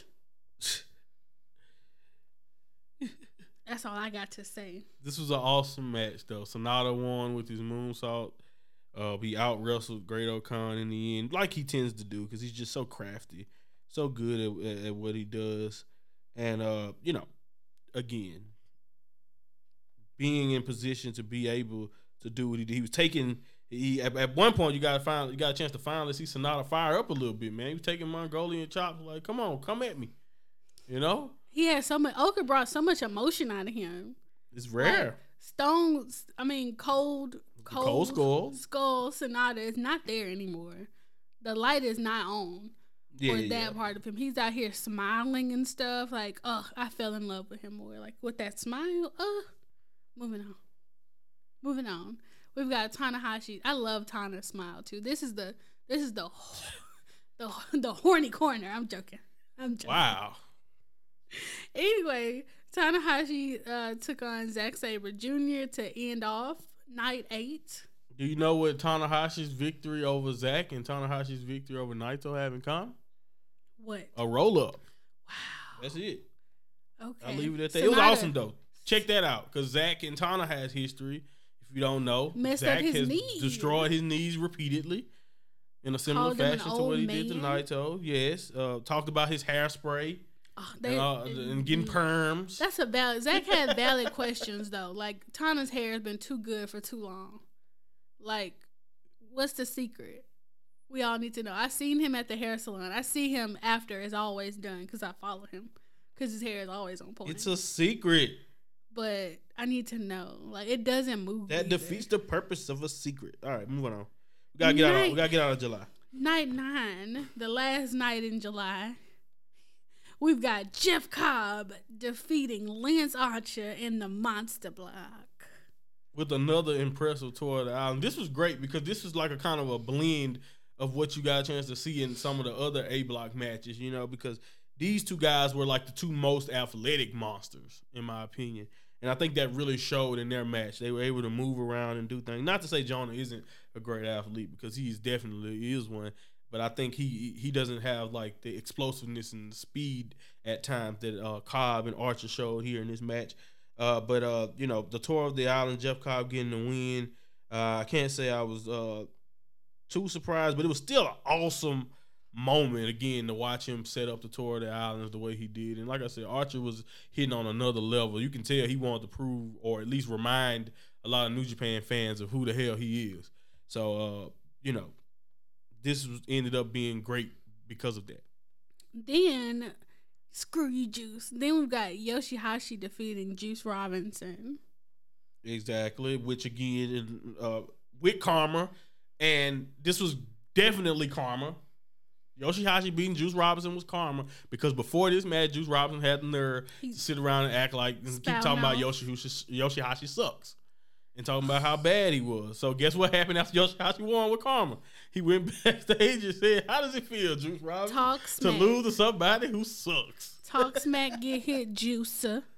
That's all I got to say. This was an awesome match, though. Sonata won with his moonsault. Uh, he out wrestled Great-O-Khan in the end, like he tends to do, because he's just so crafty, so good at, at, at what he does. And uh, you know, again, being in position to be able to do what he did, he was taking. He at, at one point you got to find you got a chance to finally see Sonata fire up a little bit, man. He was taking Mongolian chops, like, come on, come at me, you know. He had so much. Oka brought so much emotion out of him. It's rare. Like, Stone, I mean, cold, cold, cold skull, skull Sonata is not there anymore. The light is not on yeah, for yeah, that yeah. part of him. He's out here smiling and stuff. Like, oh, I fell in love with him more. Like with that smile. Uh, moving on, moving on. We've got Tanahashi. I love Tana's smile too. This is the this is the the the horny corner. I'm joking. I'm joking. Wow. Anyway, Tanahashi uh, took on Zack Sabre Junior to end off night eight. Do you know what Tanahashi's victory over Zack and Tanahashi's victory over Naito have in common? What? A roll up. Wow. That's it. Okay. I'll leave it at that. Sonata, it was awesome though. Check that out, because Zack and Tana has history. If you don't know, Messed Zack up his has knees. destroyed his knees repeatedly in a similar Called him an fashion to what he old did to man. Naito. Yes. Uh, talked about his hairspray. Oh, they, and, uh, and getting perms. That's a valid. Zach had valid questions though. Like Tana's hair has been too good for too long. Like, what's the secret? We all need to know. I seen him at the hair salon. I see him after it's always done because I follow him because his hair is always on point. It's a secret. But I need to know. Like, it doesn't move. That either. defeats the purpose of a secret. All right, moving on. We gotta get night, out. Of, we gotta get out of July. Night nine, the last night in July. We've got Jeff Cobb defeating Lance Archer in the Monster Block. With another impressive tour of the island. This was great because this was like a kind of a blend of what you got a chance to see in some of the other A Block matches, you know, because these two guys were like the two most athletic monsters, in my opinion. And I think that really showed in their match. They were able to move around and do things. Not to say Jonah isn't a great athlete, because he is definitely is one. But I think he he doesn't have like the explosiveness and speed at times that uh, Cobb and Archer showed here in this match. Uh, but uh, you know, the tour of the island, Jeff Cobb getting the win. Uh, I can't say I was uh, too surprised, but it was still an awesome moment again to watch him set up the tour of the islands the way he did. And like I said, Archer was hitting on another level. You can tell he wanted to prove, or at least remind a lot of New Japan fans of who the hell he is. So uh, you know. This was, ended up being great because of that. Then, screw you, Juice. Then we've got Yoshihashi defeating Juice Robinson. Exactly, which again, uh, with karma, and this was definitely karma. Yoshihashi beating Juice Robinson was karma, because before this match, Juice Robinson had the nerve to sit around and act like, and keep talking about Yoshihashi, Yoshihashi sucks. And talking about how bad he was. So guess what happened after Yoshihashi won with karma? He went backstage and said, "How does it feel, Juice Robinson, Talk to smack. lose to somebody who sucks?" Talk smack, get hit, Juicer.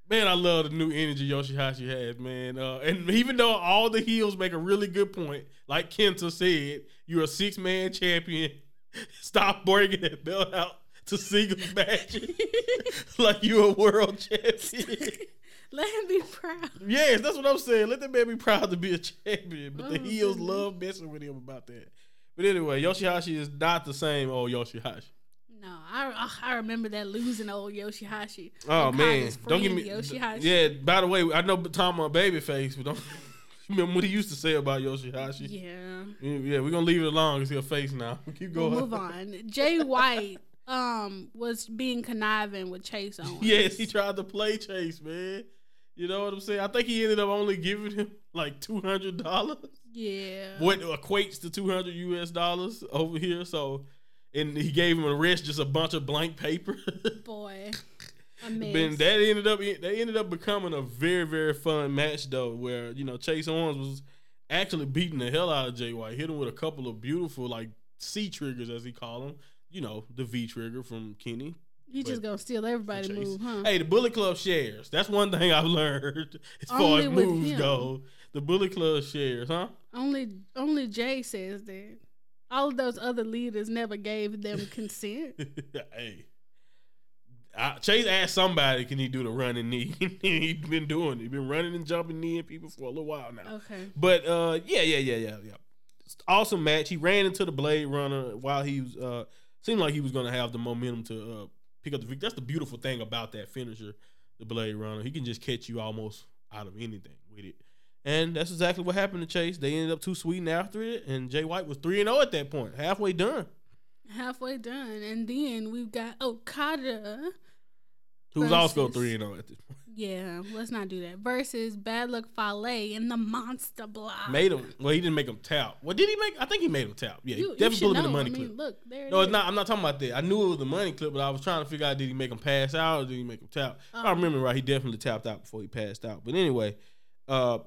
Man, I love the new energy Yoshihashi has, man. Uh, and even though all the heels make a really good point, like Kenta said, you're a six-man champion. Stop bringing that belt out to singles matches like you're a world champion. Let him be proud. Yes, that's what I'm saying. Let that man be proud to be a champion. But Oh, the heels goodness. love messing with him about that. But anyway, Yoshihashi is not the same old Yoshihashi. No, I I remember that losing old Yoshihashi. Oh, Okada's man. Don't friend, give me. Yoshihashi. Yeah, by the way, I know Tom on Babyface, but don't remember what he used to say about Yoshihashi. Yeah. Yeah, we're going to leave it alone because he'll face now. Keep We'll going. move on. Jay White um was being conniving with Chase Owens. Yes, he tried to play Chase, man. You know what I'm saying? I think he ended up only giving him like two hundred dollars. Yeah. What equates to two hundred U S dollars over here. So, and he gave him a rest, just a bunch of blank paper. Boy. A mess. But that ended up, they ended up becoming a very, very fun match though, where, you know, Chase Owens was actually beating the hell out of Jay White, hit him with a couple of beautiful, like, C triggers, as he call them. You know, the V trigger from Kenny. He just gonna steal everybody's move, huh? Hey, the Bullet Club shares. That's one thing I've learned as far Only as with moves him. go. The Bullet Club shares, huh? Only only Jay says that. All of those other leaders never gave them consent. Hey, I, Chase asked somebody, can he do the running knee? He's been doing it. He's been running and jumping knee at people for a little while now. Okay. But uh, yeah, yeah, yeah, yeah, yeah. Awesome match. He ran into the Blade Runner while he was uh, seemed like he was gonna have the momentum to uh, pick up the victory. That's the beautiful thing about that finisher, the Blade Runner. He can just catch you almost out of anything with it. And that's exactly what happened to Chase. They ended up too sweet after it, and Jay White was three and oh at that point, halfway done. Halfway done. And then we've got Okada. Who's versus, also three and oh at this point. Yeah, let's not do that. Versus Bad Luck Fale in the Monster Block. Made him. Well, he didn't make him tap. Well, did he make? I think he made him tap. Yeah, You, he definitely you put him should in the know. money I mean, clip. look, there it No, it's is. not. I'm not talking about that. I knew it was the money clip, but I was trying to figure out, did he make him pass out or did he make him tap? Oh. If I remember right, he definitely tapped out before he passed out. But anyway, uh,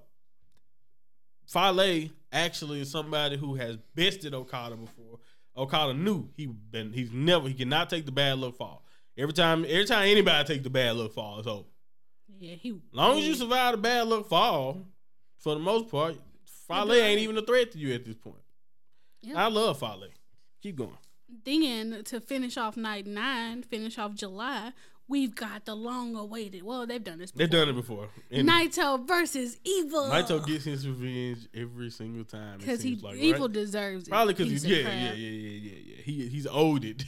Fale actually is somebody who has bested Okada before. Okada knew he been. He's never. He cannot take the bad luck fall. Every time, every time anybody take the bad luck fall, it's over. Yeah, he. As long as yeah. you survive the bad luck fall, for the most part, Fale do ain't it. even a threat to you at this point. Yep. I love Fale. Keep going. Then to finish off night nine, finish off July, we've got the long-awaited. Well, they've done this before. They've done it before. And Naito versus Evil. Naito gets his revenge every single time. Because he like, Evil right? deserves it. Probably because Piece he's of yeah, crap. yeah, yeah, yeah, yeah, yeah. He he's owed it.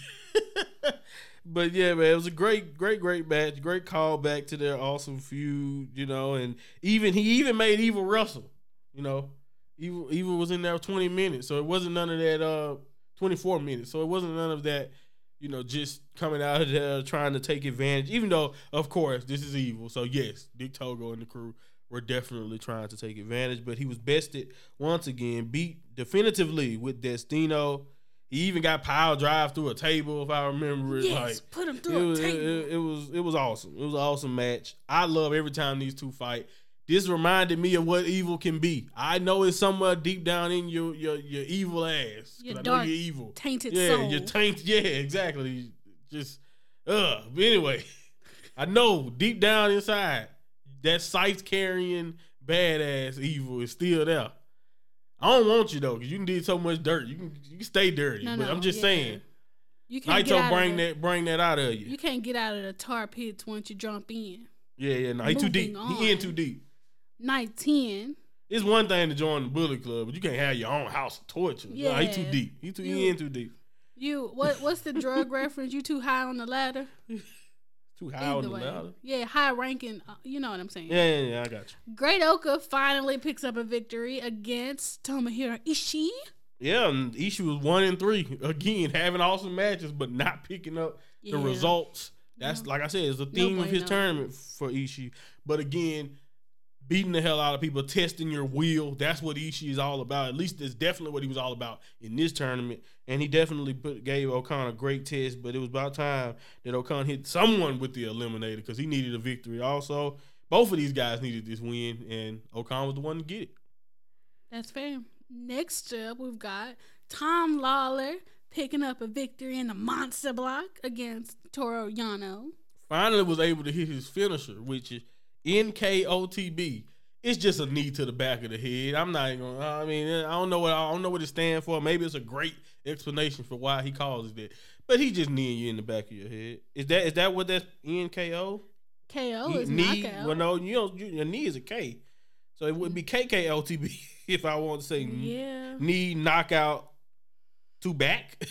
But yeah, man, it was a great, great, great match. Great callback to their awesome feud, you know, and even he even made Evil wrestle. You know, Evil Evil was in there twenty minutes, so it wasn't none of that. Uh, twenty-four minutes, so it wasn't none of that. You know, just coming out of there trying to take advantage. Even though, of course, this is Evil, so yes, Dick Togo and the crew were definitely trying to take advantage. But he was bested once again, beat definitively with Destino. He even got power drive through a table, if I remember it. Yes, like, put him it through was, a table. It, it, it was it was awesome. It was an awesome match. I love every time these two fight. This reminded me of what Evil can be. I know it's somewhere deep down in your your, your evil ass. Your I dark, know you're evil. tainted yeah, soul. your taint. Yeah, exactly. Just, uh. But anyway, I know deep down inside that scythe carrying badass Evil is still there. I don't want you though, because you can do so much dirt. You can you can stay dirty. No, but no, I'm just yeah. saying, You can't get Naito out bring of the, that bring that out of you. You can't get out of the tar pits once you jump in. Yeah, yeah. No, he too deep. Moving He in on. too deep. Night ten. It's one thing to join the Bullet Club, but you can't have your own house of torture. Yeah, he too Yeah. deep. He too You- he in too deep. You what? What's the drug reference? You too high on the ladder. Too high on Either the way. ladder. Yeah, high ranking. Uh, you know what I'm saying. Yeah, yeah, yeah. I got you. Great Oka finally picks up a victory against Tomohiro Ishii. Yeah, and Ishii was one and three again, having awesome matches, but not picking up Yeah. the results. That's No. like I said, it's the theme of his bueno. tournament for Ishii. But again, beating the hell out of people, testing your will. That's what Ishii is all about. At least it's definitely what he was all about in this tournament. And he definitely put, gave Okan a great test. But it was about time that Okan hit someone with the eliminator because he needed a victory. Also, both of these guys needed this win, and Okan was the one to get it. That's fair. Next up, we've got Tom Lawler picking up a victory in the Monster Block against Toru Yano. Finally was able to hit his finisher, which is N K O T B. It's just a knee to the back of the head. I'm not even gonna. I mean, I don't know what I don't know what it stands for. Maybe it's a great explanation for why he calls it that. But he just kneeing you in the back of your head. Is that is that what that's N K O? K O is knee, knockout. Well, no, you know, your knee is a K, so it would be K K O T B if I want to say yeah. knee knockout to back.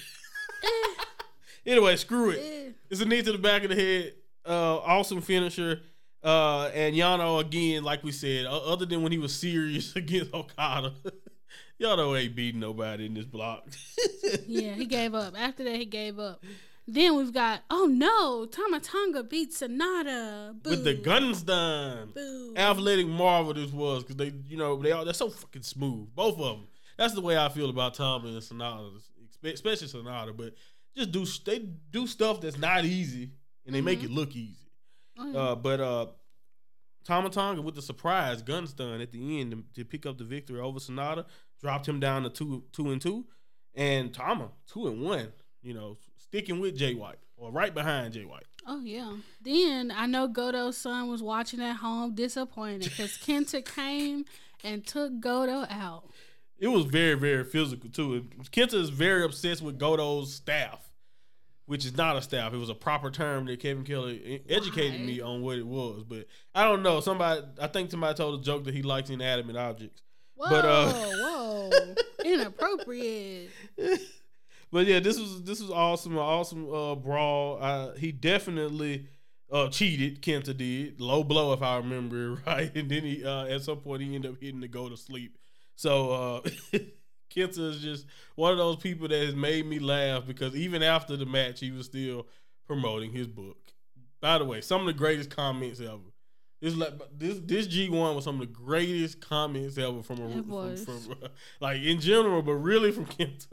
Anyway, screw it. Eh. It's a knee to the back of the head. Uh, awesome finisher. Uh, and Yano, again, like we said, uh, other than when he was serious against Okada, Yano ain't beating nobody in this block. Yeah, he gave up. After that, he gave up. Then we've got, oh no, Tama Tonga beat Sonata. Boo. With the guns done. Boo. Athletic marvel this was, because they, you know, they all, they're so fucking smooth. Both of them. That's the way I feel about Tama and Sonata, especially Sonata. But just do, they do stuff that's not easy, and they mm-hmm. make it look easy. Oh, yeah. Uh, but uh, Tama Tonga with the surprise gun stun at the end to, to pick up the victory over Sonata, dropped him down to two, two and two, and Tama two and one. You know, sticking with Jay White or right behind Jay White. Oh yeah. Then I know Goto's son was watching at home, disappointed because Kenta came and took Goto out. It was very, very physical too. Kenta is very obsessed with Goto's staff, which is not a staff. It was a proper term that Kevin Kelly educated Why? me on what it was. But I don't know. Somebody, I think somebody told a joke that he likes inanimate objects. Whoa, but, uh, whoa, inappropriate. But yeah, this was this was awesome, an awesome uh, brawl. Uh, he definitely uh, cheated. Kenta did low blow, if I remember right, and then he uh, at some point he ended up hitting to go to sleep. So uh, Kenta is just one of those people that has made me laugh because even after the match, he was still promoting his book. By the way, some of the greatest comments ever. This like this this G one was some of the greatest comments ever from a from, from uh, like in general, but really from Kenta.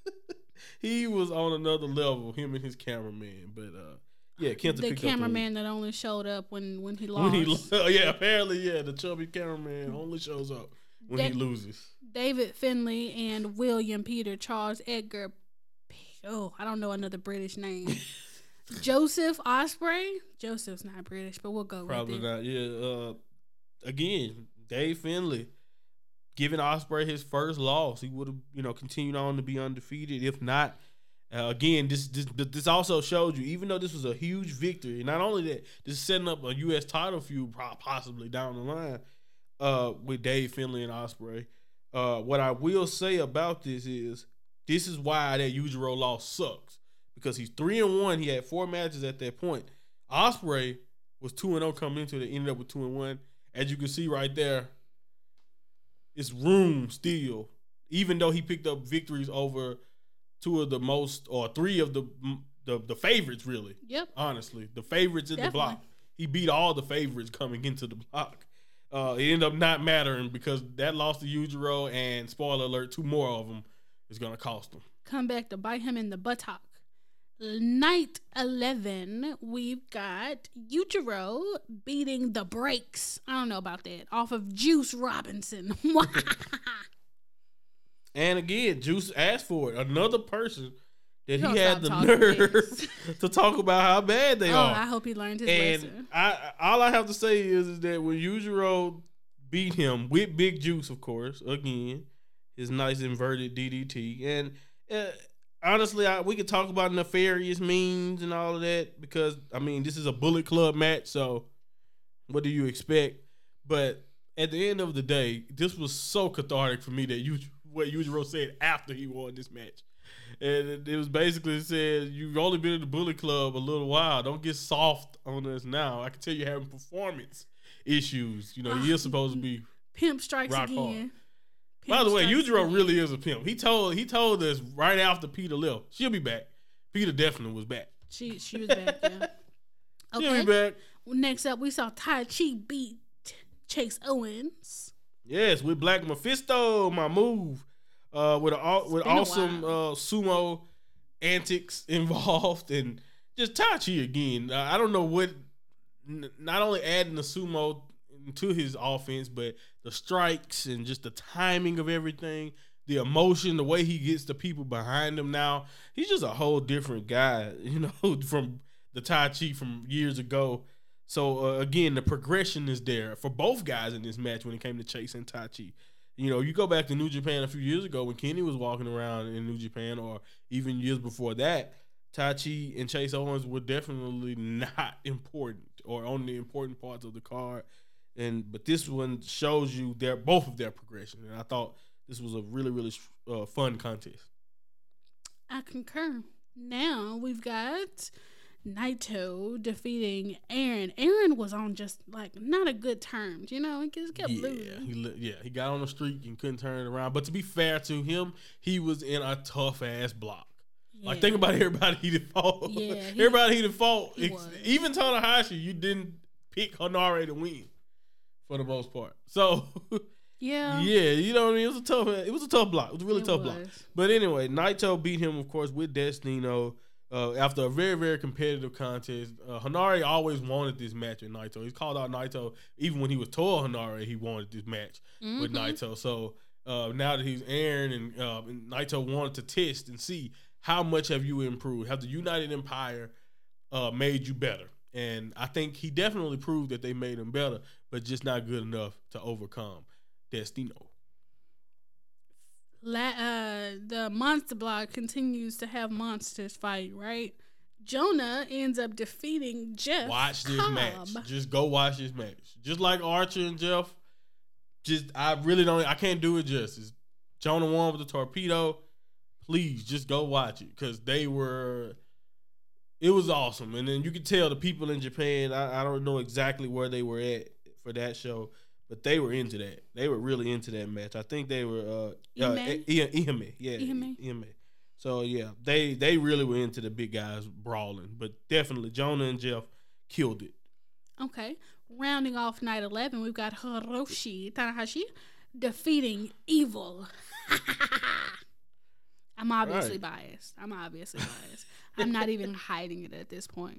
He was on another level, him and his cameraman. But uh, yeah, Kenta the picked cameraman up that only showed up when, when he lost. When he, yeah, apparently, yeah, the chubby cameraman only shows up when da- he loses. David Finlay and William Peter Charles Edgar. Oh, I don't know another British name. Joseph Ospreay. Joseph's not British, but we'll go Probably with it. not. Yeah. Uh, again, Dave Finlay. Giving Ospreay his first loss, he would have, you know, continued on to be undefeated. If not, uh, again, this, this this also shows you, even though this was a huge victory, not only that, this is setting up a U S title feud possibly down the line uh, with Dave Finlay and Ospreay. Uh, what I will say about this is, this is why that Yujiro loss sucks, because he's three and one. He had four matches at that point. Ospreay was two and zero coming into it. Ended up with two and one. As you can see right there. It's room still, even though he picked up victories over two of the most, or three of the the, the favorites, really. Yep. Honestly, the favorites in Definitely. the block. He beat all the favorites coming into the block. Uh, it ended up not mattering because that loss to Yujiro and, spoiler alert, two more of them is going to cost him. Come back to bite him in the buttock. Night eleven, we've got Yujiro beating the brakes. I don't know about that. Off of Juice Robinson. And again, Juice asked for it. Another person that Don't he had the stop nerve to talk about how bad they oh, are. I hope he learned his and lesson. I, all I have to say is, is that when Yujiro beat him with Big Juice, of course, again, his nice inverted D D T. And uh, honestly, I, we could talk about nefarious means and all of that because, I mean, this is a Bullet Club match, so what do you expect? But at the end of the day, this was so cathartic for me that you, what Yujiro said after he won this match. And it, it was basically said, you've only been in the Bullet Club a little while. Don't get soft on us now. I can tell you're having performance issues. You know, you're supposed to be Pimp strikes rock again. hard. Pimp By the way, strikes Yujiro again. really is a pimp. He told he told us right after Peter left, she'll be back. Peter definitely was back. She she was back, yeah. She'll Okay. be back. Next up, we saw Tai Chi beat Chase Owens. Yes, with Black Mephisto, my move. Uh, with a, with been a awesome uh, sumo antics involved, and just Tai Chi again. Uh, I don't know what. N- not only adding the sumo to his offense, but the strikes and just the timing of everything, the emotion, the way he gets the people behind him now. He's just a whole different guy, you know, from the Tai Chi from years ago. So uh, again, the progression is there for both guys in this match when it came to Chase and Taichi. You know, you go back to New Japan a few years ago when Kenny was walking around in New Japan, or even years before that, Taichi and Chase Owens were definitely not important or on the important parts of the card. And but this one shows you their both of their progression, and I thought this was a really really uh, fun contest. I concur. Now we've got Naito defeating Aaron. Aaron was on just like not a good terms, you know. He just kept yeah, losing. He, yeah, he got on a streak and couldn't turn it around. But to be fair to him, he was in a tough ass block. Yeah. Like think about everybody he fought. Yeah, he, everybody he fought. Ex- even Tanahashi, you didn't pick Hanare to win for the most part. So yeah, yeah, you know what I mean. It was a tough. It was a tough block. It was a really it tough was. block. But anyway, Naito beat him, of course, with Destino. Uh, after a very, very competitive contest, uh, Hanare always wanted this match with Naito. He's called out Naito even when he was told Hanare he wanted this match mm-hmm. with Naito. So uh, now that he's Aaron and, uh, and Naito wanted to test and see how much have you improved, have the United Empire uh, made you better? And I think he definitely proved that they made him better, but just not good enough to overcome Destino. La, uh, the monster block continues to have monsters fight, right? Jonah ends up defeating Jeff. Watch this Cobb. match. Just go watch this match. Just like Archer and Jeff. Just I really don't. I can't do it justice. Jonah won with the torpedo. Please just go watch it because they were. It was awesome, and then you could tell the people in Japan. I, I don't know exactly where they were at for that show. But they were into that. They were really into that match. I think they were uh, uh Ihime. Yeah. Ihime. So yeah, they they really were into the big guys brawling. But definitely Jonah and Jeff killed it. Okay. Rounding off night eleven, we've got Hiroshi Tanahashi defeating Evil. I'm obviously right. biased. I'm obviously biased. I'm not even hiding it at this point.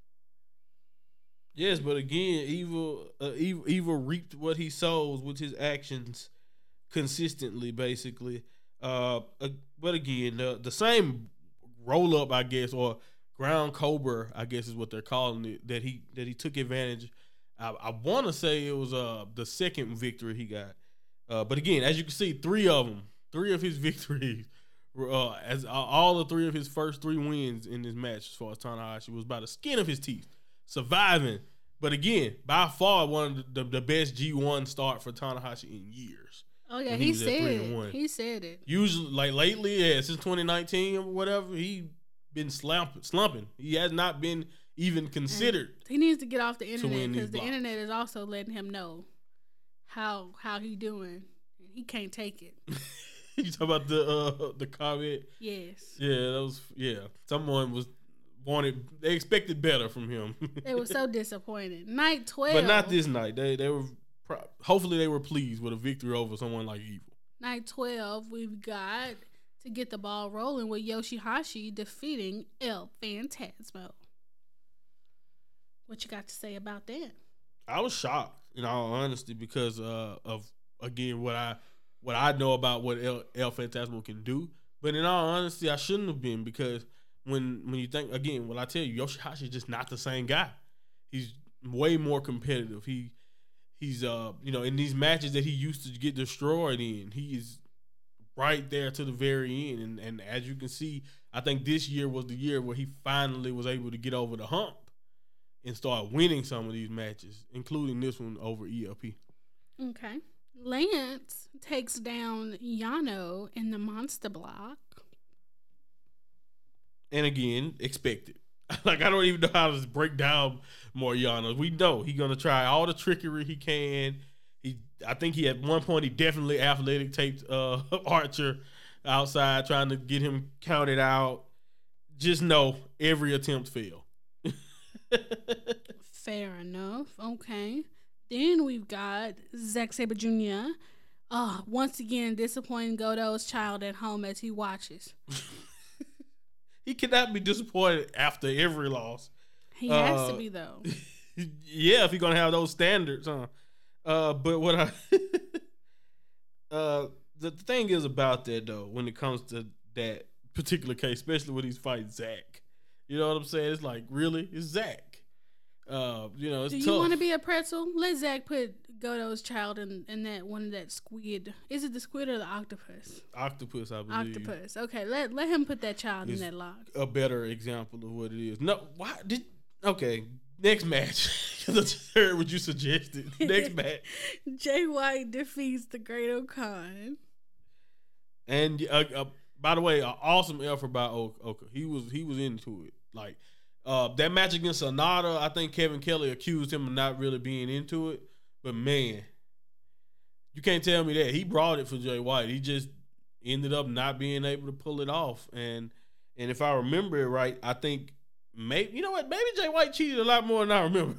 Yes, but again, evil, uh, evil, evil reaped what he sows with his actions consistently, basically. Uh, uh, but again, the the same roll up, I guess, or ground cobra, I guess is what they're calling it. That he that he took advantage. I, I want to say it was uh the second victory he got. Uh, but again, as you can see, three of them, three of his victories, were, uh, as uh, all the three of his first three wins in this match, as far as Tanahashi, was by the skin of his teeth. Surviving, but again, by far one of the, the best G one start for Tanahashi in years. Oh yeah, he, he said it. He said it. Usually, like lately, yeah, since twenty nineteen or whatever, he been slumping. Slumping. He has not been even considered. And he needs to get off the internet because the blocks. internet is also letting him know how how he doing. He can't take it. You talk about the uh, the comment? Yes. Yeah, that was yeah. Someone was. Wanted they expected better from him. They were so disappointed. Night twelve, but not this night. They they were hopefully they were pleased with a victory over someone like Evil. Night twelve, we've got to get the ball rolling with Yoshihashi defeating El Phantasmo. What you got to say about that? I was shocked, in all honesty, because uh, of again what I what I know about what El, El Phantasmo can do. But in all honesty, I shouldn't have been because. When when you think again, well, I tell you, Yoshihashi is just not the same guy. He's way more competitive. He he's uh you know in these matches that he used to get destroyed in, he is right there to the very end. And and as you can see, I think this year was the year where he finally was able to get over the hump and start winning some of these matches, including this one over E L P. Okay, Lance takes down Yano in the Monster Block. And again, expected. Like, I don't even know how to break down Moriano. We know he's going to try all the trickery he can. He, I think he at one point, he definitely athletic taped uh, Archer outside trying to get him counted out. Just know every attempt failed. Fair enough. Okay. Then we've got Zack Sabre Junior Oh, once again, disappointing Godo's child at home as he watches. He cannot be disappointed after every loss. He has uh, to be, though. Yeah, if he's going to have those standards, huh? Uh, but what I... uh, the thing is about that, though, when it comes to that particular case, especially when he's fighting Zach. You know what I'm saying? It's like, really? It's Zach. Uh, you know, it's Do you tough. want to be a pretzel? Let Zach put Godo's child in, in that one of that squid. Is it the squid or the octopus? Octopus, I believe. Octopus. Okay, let let him put that child It's in that lock. A better example of what it is. No, why did? Okay, next match. Let's hear what you suggested. Next match. Jay White defeats the Great O'Khan. And uh, uh, by the way, an awesome effort by Oka. He was he was into it. Like uh, that match against Sonata, I think Kevin Kelly accused him of not really being into it. But man, you can't tell me that he brought it for Jay White. He just ended up not being able to pull it off. And and if I remember it right, I think maybe you know what? Maybe Jay White cheated a lot more than I remember.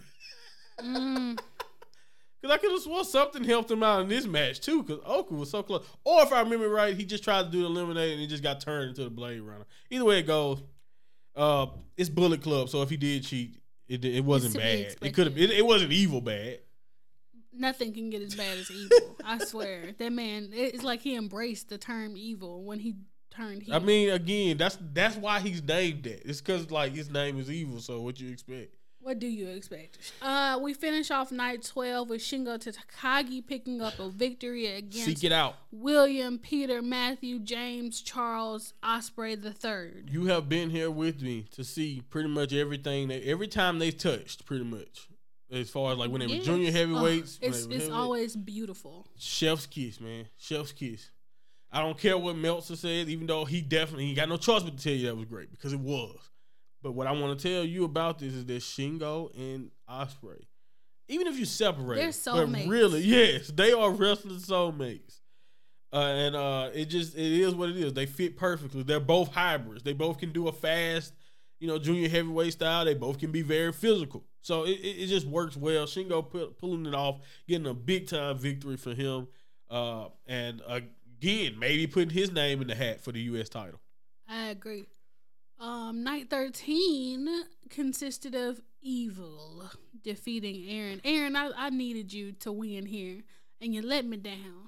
Mm. Cause I could have sworn something helped him out in this match too. Cause Oka was so close. Or if I remember right, he just tried to do the eliminate and he just got turned into the Blade Runner. Either way it goes, uh, it's Bullet Club. So if he did cheat, it it wasn't bad. It could have. It, it wasn't evil bad. Nothing can get as bad as evil. I swear, that man. It's like he embraced the term evil when he turned heel. I mean, again, that's that's why he's named that. It's because like his name is evil. So what you expect? What do you expect? Uh, we finish off night twelve with Shingo Takagi picking up a victory against Seek it out. William, Peter, Matthew, James, Charles, Ospreay the third. You have been here with me to see pretty much everything. That every time they touched, pretty much. As far as like when they Yes. were junior heavyweights. Oh, it's when they were it's heavyweight- always beautiful. Chef's kiss, man. Chef's kiss. I don't care what Meltzer says, even though he definitely he got no choice but to tell you that was great because it was. But what I want to tell you about this is that Shingo and Ospreay, even if you separate, They're soulmates. but really, yes, they are wrestling soulmates. Uh, and uh, it just it is what it is. They fit perfectly. They're both hybrids. They both can do a fast, you know, junior heavyweight style. They both can be very physical. So it, it, it just works well. Shingo put, pulling it off, getting a big time victory for him, uh, and again maybe putting his name in the hat for the U S title. I agree. Um, night thirteen consisted of Evil defeating Aaron. Aaron, I, I needed you to win here, and you let me down.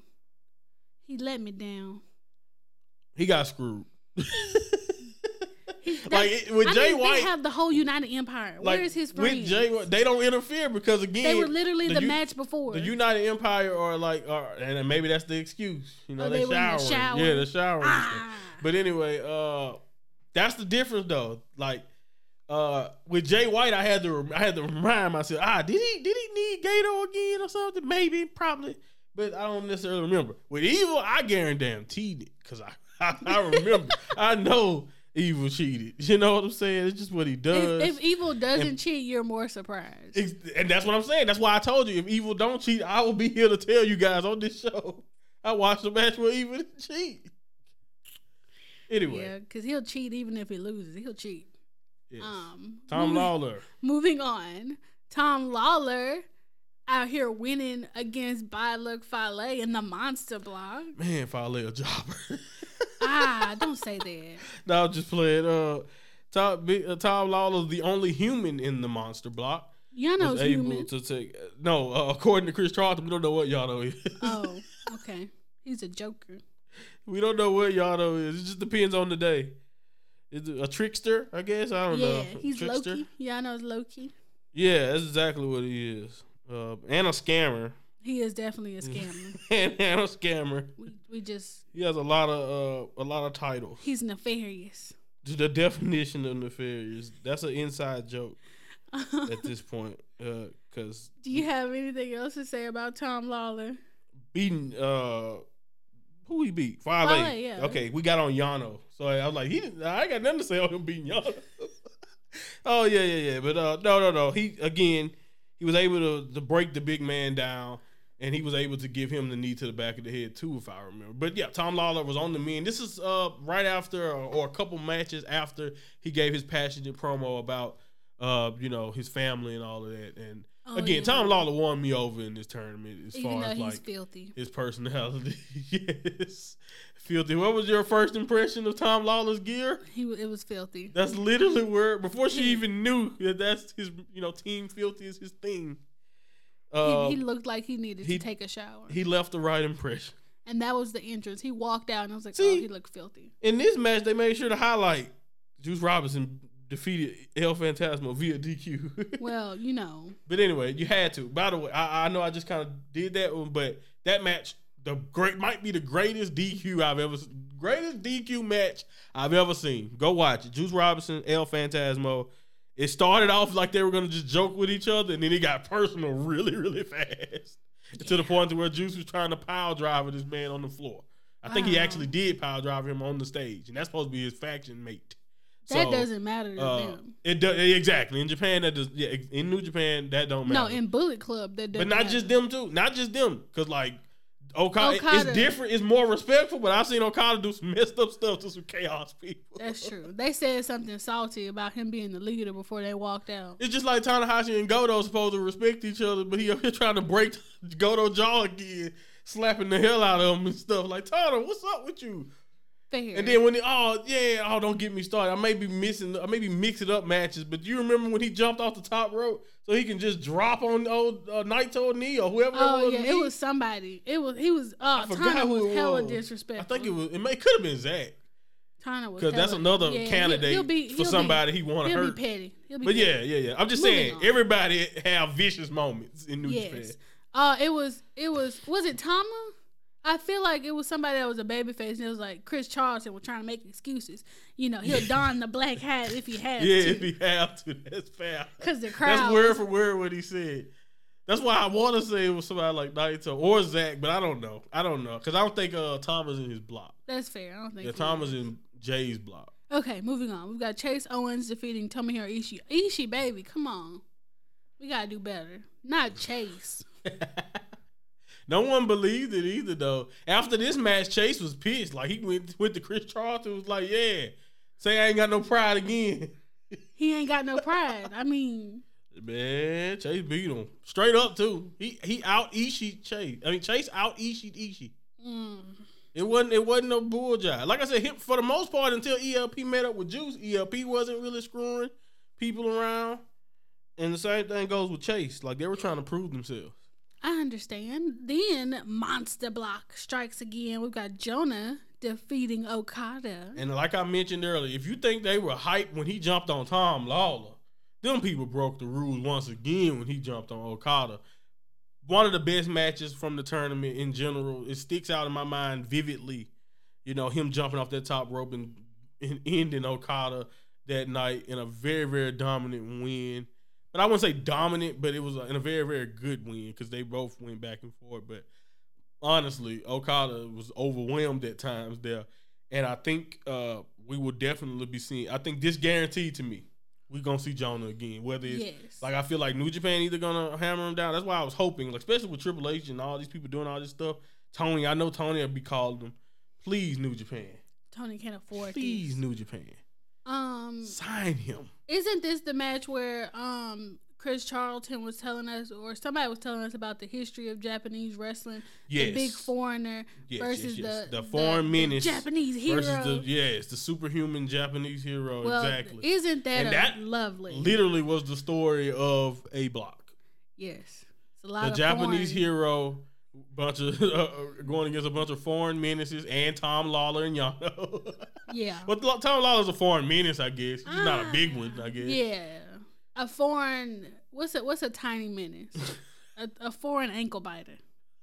He let me down. He got screwed. He, that, Like it, with I Jay mean, White, they have the whole United Empire. like, Where is his friend? with Jay White, they don't interfere because again They were literally the, U- match before. The United Empire are like, are, and maybe that's the excuse. You know, Oh, they, they were in the showering. shower. Yeah, the shower. Ah. But anyway, uh, that's the difference though. Like, uh, with Jay White, I had to, I had to remind myself, ah, did he, did he need Gato again or something? Maybe, probably, but I don't necessarily remember. With Evil, I guaranteed it because I, I, I remember, I know Evil cheated. You know what I'm saying? It's just what he does. If, if Evil doesn't And- cheat, you're more surprised. Ex- And that's what I'm saying. That's why I told you if Evil don't cheat, I will be here to tell you guys on this show. I watched the match where Evil didn't cheat. Anyway, Yeah, because he'll cheat even if he loses. He'll cheat. yes. Um, Tom moving, Lawler. Moving on, Tom Lawler out here winning against By Look Fale in the Monster Block. Man, Fale a jobber. Ah, don't say that. No, I'm just playing. Uh, Tom, Big- uh, Tom Lawler's the only human in the Monster Block. Yano's Was able human. to take. No, uh, according to Chris Charlton, we don't know what Yano is. Oh, okay. He's a joker. We don't know what Yano is. It just depends on the day. Is it a trickster? I guess I don't Yeah, know. he's Trickster? Loki. Yano's Loki. Yeah, that's exactly what he is. Uh, and a scammer. He is definitely a scammer. and, and a scammer. we, we just, He has a lot of uh, a lot of titles. he's nefarious. The definition of nefarious. That's an inside joke at this point. Because Do you have anything else to say about Tom Lawler? beating uh, who he beat? Fale. Fale, yeah. Okay, we got on Yano. So I was like, he didn't, I ain't got nothing to say on him beating Yano. Oh yeah, yeah, yeah. But uh, no, no, no. He again, he was able to to break the big man down. And he was able to give him the knee to the back of the head too, if I remember. But yeah, Tom Lawler was on the mend. This is uh, right after, or, or a couple matches after he gave his passionate promo about, uh, you know, his family and all of that. And Oh, again, yeah. Tom Lawler won me over in this tournament as Even far though as he's like filthy. his personality. Yes, filthy. What was your first impression of Tom Lawler's gear? He wa- It was filthy. That's literally where before she Yeah. even knew that that's his, you know, team filthy is his thing. He, Uh, he looked like he needed he- to take a shower. he left the right impression. And that was the entrance. He walked out and I was like, See? oh, he looked filthy. In this match, they made sure to highlight Juice Robinson defeated El Phantasmo via D Q. Well, you know. But anyway, you had to. By the way, I, I know I just kind of did that one, but that match, the great might be the greatest D Q I've ever greatest D Q match I've ever seen. Go watch it. Juice Robinson, El Phantasmo. It started off like they were gonna just joke with each other, and then it got personal really, really fast. Yeah. To the point to where Juice was trying to pile drive this man on the floor. I think wow. he actually did pile drive him on the stage, and that's supposed to be his faction mate. That so, doesn't matter to uh, them. It does exactly in Japan. That does. Yeah, in New Japan, that don't matter. No, in Bullet Club, that doesn't. But not matter. just them too. Not just them, because like Okada, Okada, it's different. It's more respectful. But I've seen Okada do some messed up stuff to some chaos people. That's true. They said something salty about him being the leader before they walked out. It's just like Tanahashi and Goto supposed to respect each other, but he up here trying to break Goto jaw again, slapping the hell out of him and stuff. Like, Tana, what's up with you? Fair. And then when he, oh yeah, oh don't get me started. I may be missing, I may be mixing up matches, but do you remember when he jumped off the top rope so he can just drop on old uh, Naito knee or whoever? Oh was yeah, knee? It was somebody. It was he was. Oh, Tana was hella was. disrespectful. I think it was. It may could have been Zach. Tana was because that's another yeah, candidate he'll, he'll be, for he'll somebody be, he want to hurt. hurt. Be petty. He'll be but petty. yeah, yeah, yeah. I'm just Moving saying, on. everybody have vicious moments in New yes. Japan. Uh, it was. It was. Was it Tama? I feel like it was somebody that was a babyface, and it was like Chris Charlton was trying to make excuses. You know, he'll don the black hat if he has yeah, to. if he have to. That's fair. Because the crowd. That's word for word what he said. That's why I want to say it was somebody like Naito or Zach, but I don't know. I don't know. Because I don't think uh, Tom is in his block. That's fair. I don't think Yeah, Tom is in Jay's block. Okay, moving on. We've got Chase Owens defeating Tomohiro Ishii. Ishii, baby, come on. We got to do better. Not Chase. No one believed it either, though. After this match, Chase was pissed. Like, he went with the Chris Charlton, was like, yeah, say I ain't got no pride again. He ain't got no pride. I mean... Man, Chase beat him. Straight up, too. He he out Ishii Chase. I mean, Chase out Ishii Ishii. Mm. It wasn't it wasn't no bull jive. Like I said, him, for the most part, until E L P met up with Juice, E L P wasn't really screwing people around. And the same thing goes with Chase. Like, they were trying to prove themselves. I understand. Then Monster Block strikes again. We've got Jonah defeating Okada. And like I mentioned earlier, if you think they were hyped when he jumped on Tom Lawler, them people broke the rules once again when he jumped on Okada. One of the best matches from the tournament in general. It sticks out in my mind vividly. You know, him jumping off that top rope and, and ending Okada that night in a very, very dominant win. But I wouldn't say dominant, but it was in a very, very good win because they both went back and forth. But honestly, Okada was overwhelmed at times there. And I think uh, we will definitely be seeing, I think this guaranteed to me, we're going to see Jonah again. Whether it's, yes. like, I feel like New Japan either going to hammer him down. That's why I was hoping, like, especially with Triple H and all these people doing all this stuff. Tony, I know Tony will be calling them. Please, New Japan. Tony can't afford Please, this. New Japan. Um, Sign him. Isn't this the match where um Chris Charlton was telling us, or somebody was telling us about the history of Japanese wrestling? Yes. The big foreigner yes, versus yes, yes. the, the foreign the, menace the Japanese hero. Versus the, yes, the superhuman Japanese hero. Well, exactly. Isn't that, and a that lovely? Literally was the story of A Block. Yes. It's a lot the of Japanese foreign. hero. Bunch of uh, going against a bunch of foreign menaces and Tom Lawler and Yano. Yeah, but Tom Lawler's a foreign menace, I guess. He's uh, not a big one, I guess. Yeah, a foreign. What's a what's a tiny menace? a, a foreign ankle biter.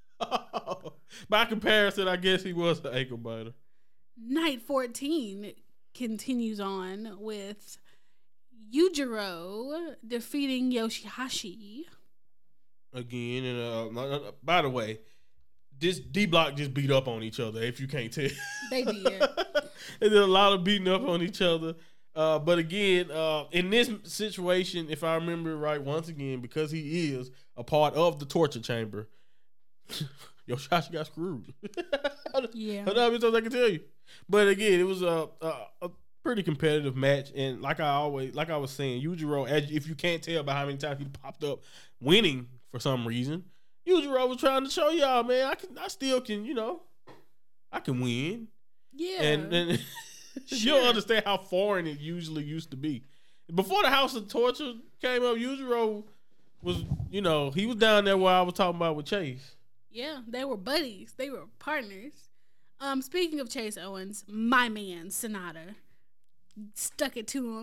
By comparison, I guess he was an ankle biter. Night fourteen continues on with Yujiro defeating Yoshihashi. Again, and uh, by the way, this D Block just beat up on each other. If you can't tell, they did. They did a lot of beating up on each other. Uh, but again, uh, in this situation, if I remember right, once again, because he is a part of the torture chamber, Yoshihashi got screwed. Yeah, I know I can tell you. But again, it was a, a, a pretty competitive match, and like I always, like I was saying, Yujiro, as if you can't tell by how many times he popped up winning. For some reason, Yujiro was trying to show y'all, man, I can, I still can, you know, I can win. Yeah, and, and sure. You'll understand how foreign it usually used to be. Before the House of Torture came up, Yujiro was, you know, he was down there where I was talking about with Chase. Yeah, they were buddies. They were partners. Um, speaking of Chase Owens, my man Sonata stuck it to him.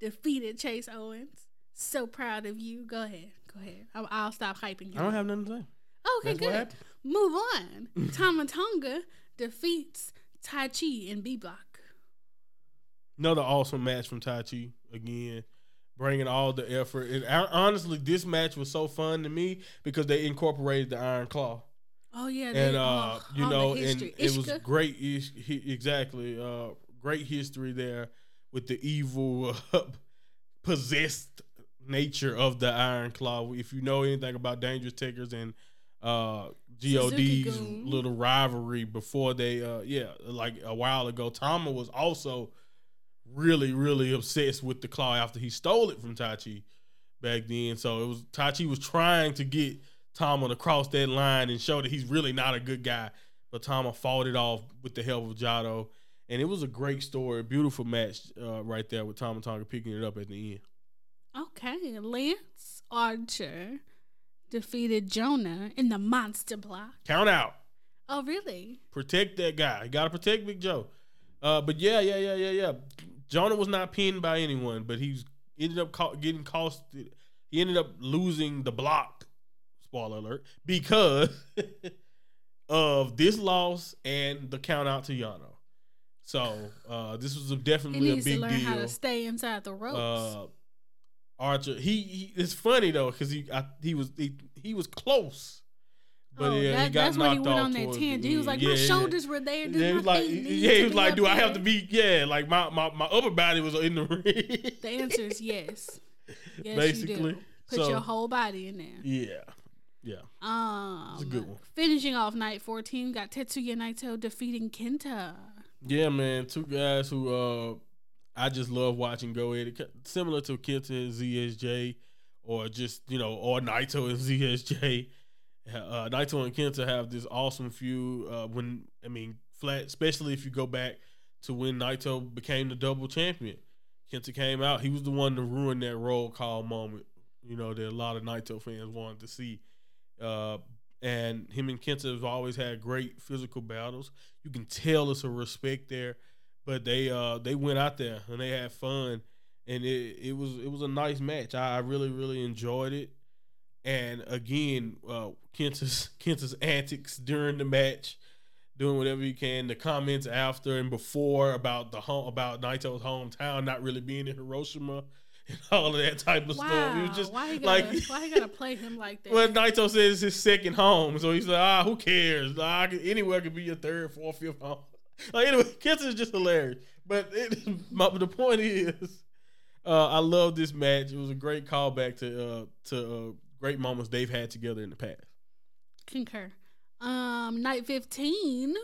defeated Chase Owens. So proud of you. Go ahead. Go ahead. I'll, I'll stop hyping you. I don't have nothing to say. Okay, That's what good. happened. Move on. Tama Tonga defeats Tai Chi in B Block. Another awesome match from Tai Chi again, bringing all the effort. And honestly, this match was so fun to me because they incorporated the Iron Claw. Oh yeah, and they, uh, oh, you know, and Ishka. it was great. Ish, he, exactly, uh, great history there with the evil, uh, possessed nature of the Iron Claw. If you know anything about Dangerous Takers and uh, G O D's little rivalry before they, uh, yeah, like a while ago, Tama was also really, really obsessed with the Claw after he stole it from Tai Chi back then. So it was Tai Chi was trying to get Tama to cross that line and show that he's really not a good guy, but Tama fought it off with the help of Jado, and it was a great story, beautiful match uh, right there with Tama Tonga picking it up at the end. Okay, Lance Archer defeated Jonah in the Monster Block. Count out. Oh, really? Protect that guy. You got to protect Big Joe. Uh, but yeah, yeah, yeah, yeah, yeah. Jonah was not pinned by anyone, but he ended up ca- getting cost. He ended up losing the block. Spoiler alert, because of this loss and the count out to Yano. So uh, this was a, definitely a big deal. He needs to learn how to stay inside the ropes. Uh, Archer, he, he it's funny though because he I, he was he, he was close, but oh, yeah, that, he got that's knocked when he went off on that tangent. He was like, yeah, my yeah, shoulders were there. Yeah, he was like, yeah, he was like, do I have to be? Yeah, like my, my, my upper body was in the ring. The answer is yes. Yes, basically, you do. Put so, your whole body in there. Yeah. Yeah. Um, it's a good one. Finishing off night fourteen, got Tetsuya Naito defeating Kenta. Yeah, man. Two guys who uh, I just love watching go at it. Similar to Kenta and Z S J, or just, you know, or Naito and Z S J. Uh, Naito and Kenta have this awesome feud uh, when, I mean, flat, especially if you go back to when Naito became the double champion. Kenta came out. He was the one to ruin that roll call moment, you know, that a lot of Naito fans wanted to see. Uh, and him and Kenta have always had great physical battles. You can tell it's a respect there, but they uh, they went out there and they had fun, and it it was it was a nice match. I, I really really enjoyed it. And again, uh, Kenta's Kenta's antics during the match, doing whatever he can. The comments after and before about the home about Naito's hometown not really being in Hiroshima. And all of that type of wow. stuff. It was just why he gotta, like, why he gotta play him like that? Well, Naito says it's his second home, so he's like, ah, who cares? Like, anywhere could be your third, fourth, fifth home. Like, anyway, Kenta is just hilarious. But it, my, the point is, uh, I love this match. It was a great callback to uh, to uh, great moments they've had together in the past. Concur. Um, night fifteen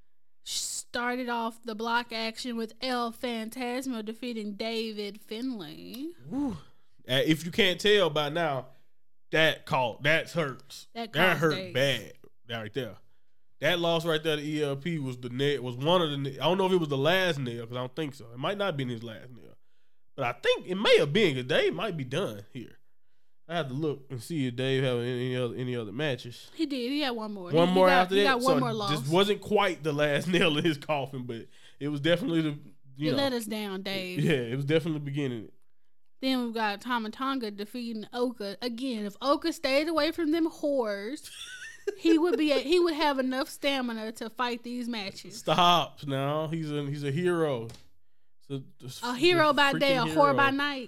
started off the block action with El Phantasmo defeating David Finlay. Woo. Uh, if you can't tell by now, that caught that hurts. That, that hurt days. bad. Right there. That loss right there to E L P was the nail. Was one of the. I don't know if it was the last nail because I don't think so. It might not have been his last nail, but I think it may have been because Dave might be done here. I had to look and see if Dave had any other any other matches. He did. He had one more. One he, more he got, after he that. Got one so more loss. This wasn't quite the last nail in his coffin, but it was definitely the. You, you know, let us down, Dave. Yeah, it was definitely the beginning. Then we've got Tama Tonga defeating Oka again. If Oka stayed away from them whores, he would be. A, he would have enough stamina to fight these matches. Stop now. He's a he's a hero. A, a hero by day, a hero. whore by night.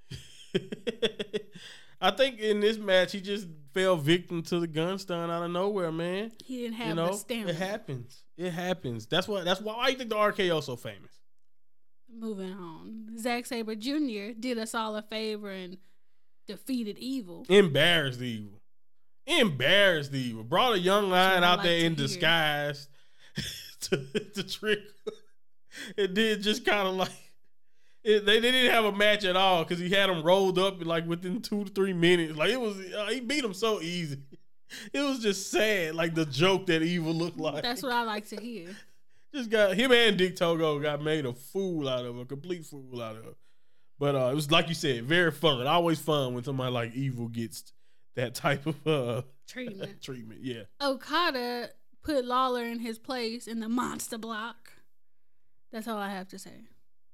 I think in this match he just fell victim to the gun stun out of nowhere, man. He didn't have you know, the stamina. It happens. It happens. That's why. That's why. Why you think the R K O so famous? Moving on, Zack Sabre Junior did us all a favor and defeated Evil. Embarrassed Evil. Embarrassed Evil. Brought a young lion out like there in hear. disguise to, to trick. It did just kind of like. It, they, they didn't have a match at all because he had him rolled up like within two to three minutes. Like it was, uh, he beat him so easy. It was just sad, like the joke that Evil looked like. That's what I like to hear. Just got him and Dick Togo got made a fool out of, a complete fool out of. But uh, it was like you said, very fun. Always fun when somebody like Evil gets that type of uh, treatment. treatment, yeah. Okada put Lawler in his place in the Monster Block. That's all I have to say.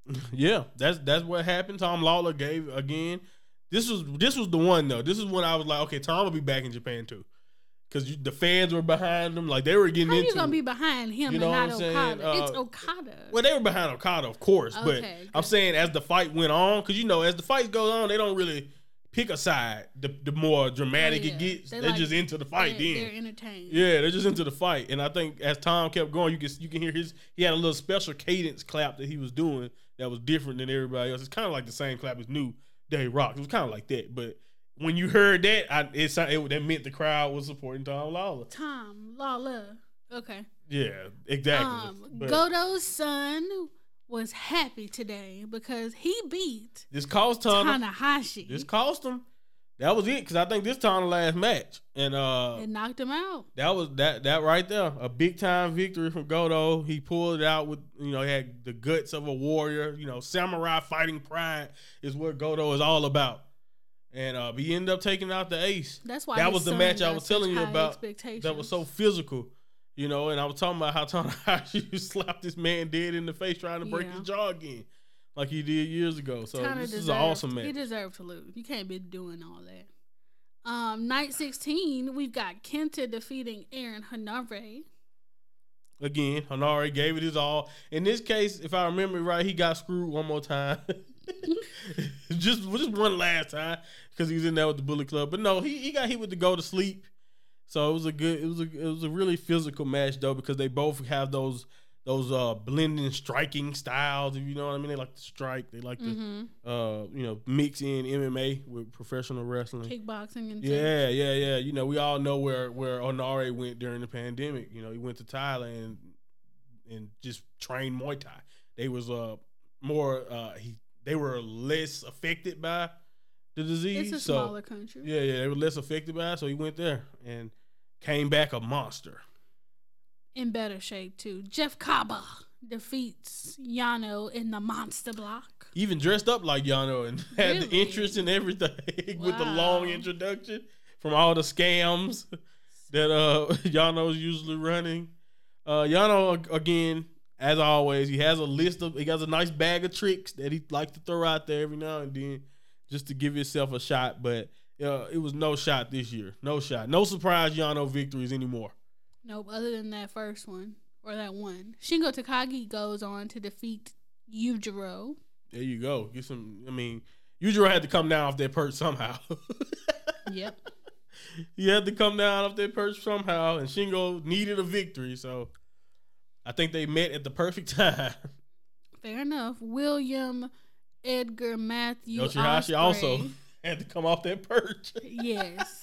Yeah, that's that's what happened. Tom Lawler gave again. This was this was the one though. This is when I was like, okay, Tom will be back in Japan too, because the fans were behind him. Like they were getting How into. How you gonna be behind him you know and not Okada? Uh, it's uh, Okada. Well, they were behind Okada, of course, Okay, but good. I'm saying as the fight went on, because you know as the fight goes on, they don't really pick a side. The, the more dramatic Oh, yeah. it gets, They they're like- just into the fight. They're, then they're entertained. yeah, they're just into the fight. And I think as time kept going, you can you can hear his he had a little special cadence clap that he was doing that was different than everybody else. It's kind of like the same clap as New Day Rock. It was kind of like that. But when you heard that, I, it, it that meant the crowd was supporting Tom Lawler. Tom Lawler. Okay. Yeah, exactly. Um, But Goto's son was happy today because he beat this cost Tom. Tanahashi. This cost him. That was it, because I think this time the last match, and uh, It knocked him out. that was that that right there, a big time victory from Goto. He pulled it out with, you know, he had the guts of a warrior. You know, samurai fighting pride is what Goto is all about. And uh, he ended up taking out the ace. That's why that his was the son match I got was telling such you high about. expectations. That was so physical, you know. And I was talking about how Tanahashi slapped this man dead in the face trying to break Yeah. his jaw again, like he did years ago. So Tana this is deserved, an awesome match. He deserved to lose. You can't be doing all that. Um, night sixteen, we've got Kenta defeating Aaron Hanare. Again, Hanare gave it his all. In this case, if I remember right, he got screwed one more time. just, just one last time, because he was in there with the Bullet Club. But no, he, he got hit with the go to sleep. So it was a good, it was a, it was a really physical match though, because they both have those those uh, blending striking styles. If you know what I mean, they like to strike. They like Mm-hmm. to uh, you know mix in M M A with professional wrestling. Kickboxing and Yeah, yeah, yeah. You know, we all know where where Onare went during the pandemic. You know, he went to Thailand and just trained Muay Thai. They was uh more uh he they were less affected by the disease. It's a so, smaller country. Yeah, yeah, they were less affected by it, so he went there and came back a monster. In better shape too. Jeff Kaba defeats Yano in the Monster Block. Even dressed up like Yano and had the Really? interest and everything with the Wow. long introduction from all the scams that uh Yano's usually running. Uh Yano, again, as always, he has a list of he has a nice bag of tricks that he likes to throw out there every now and then just to give himself a shot. But uh, it was no shot this year. No shot. No surprise Yano victories anymore. Nope, other than that first one. Or that one. Shingo Takagi goes on to defeat Yujiro. There you go. Get some I mean, Yujiro had to come down off that perch somehow. Yep. He had to come down off that perch somehow, and Shingo needed a victory, so I think they met at the perfect time. Fair enough. William Edgar Matthew Yoshihashi Ospreay. also had to come off that perch. Yes.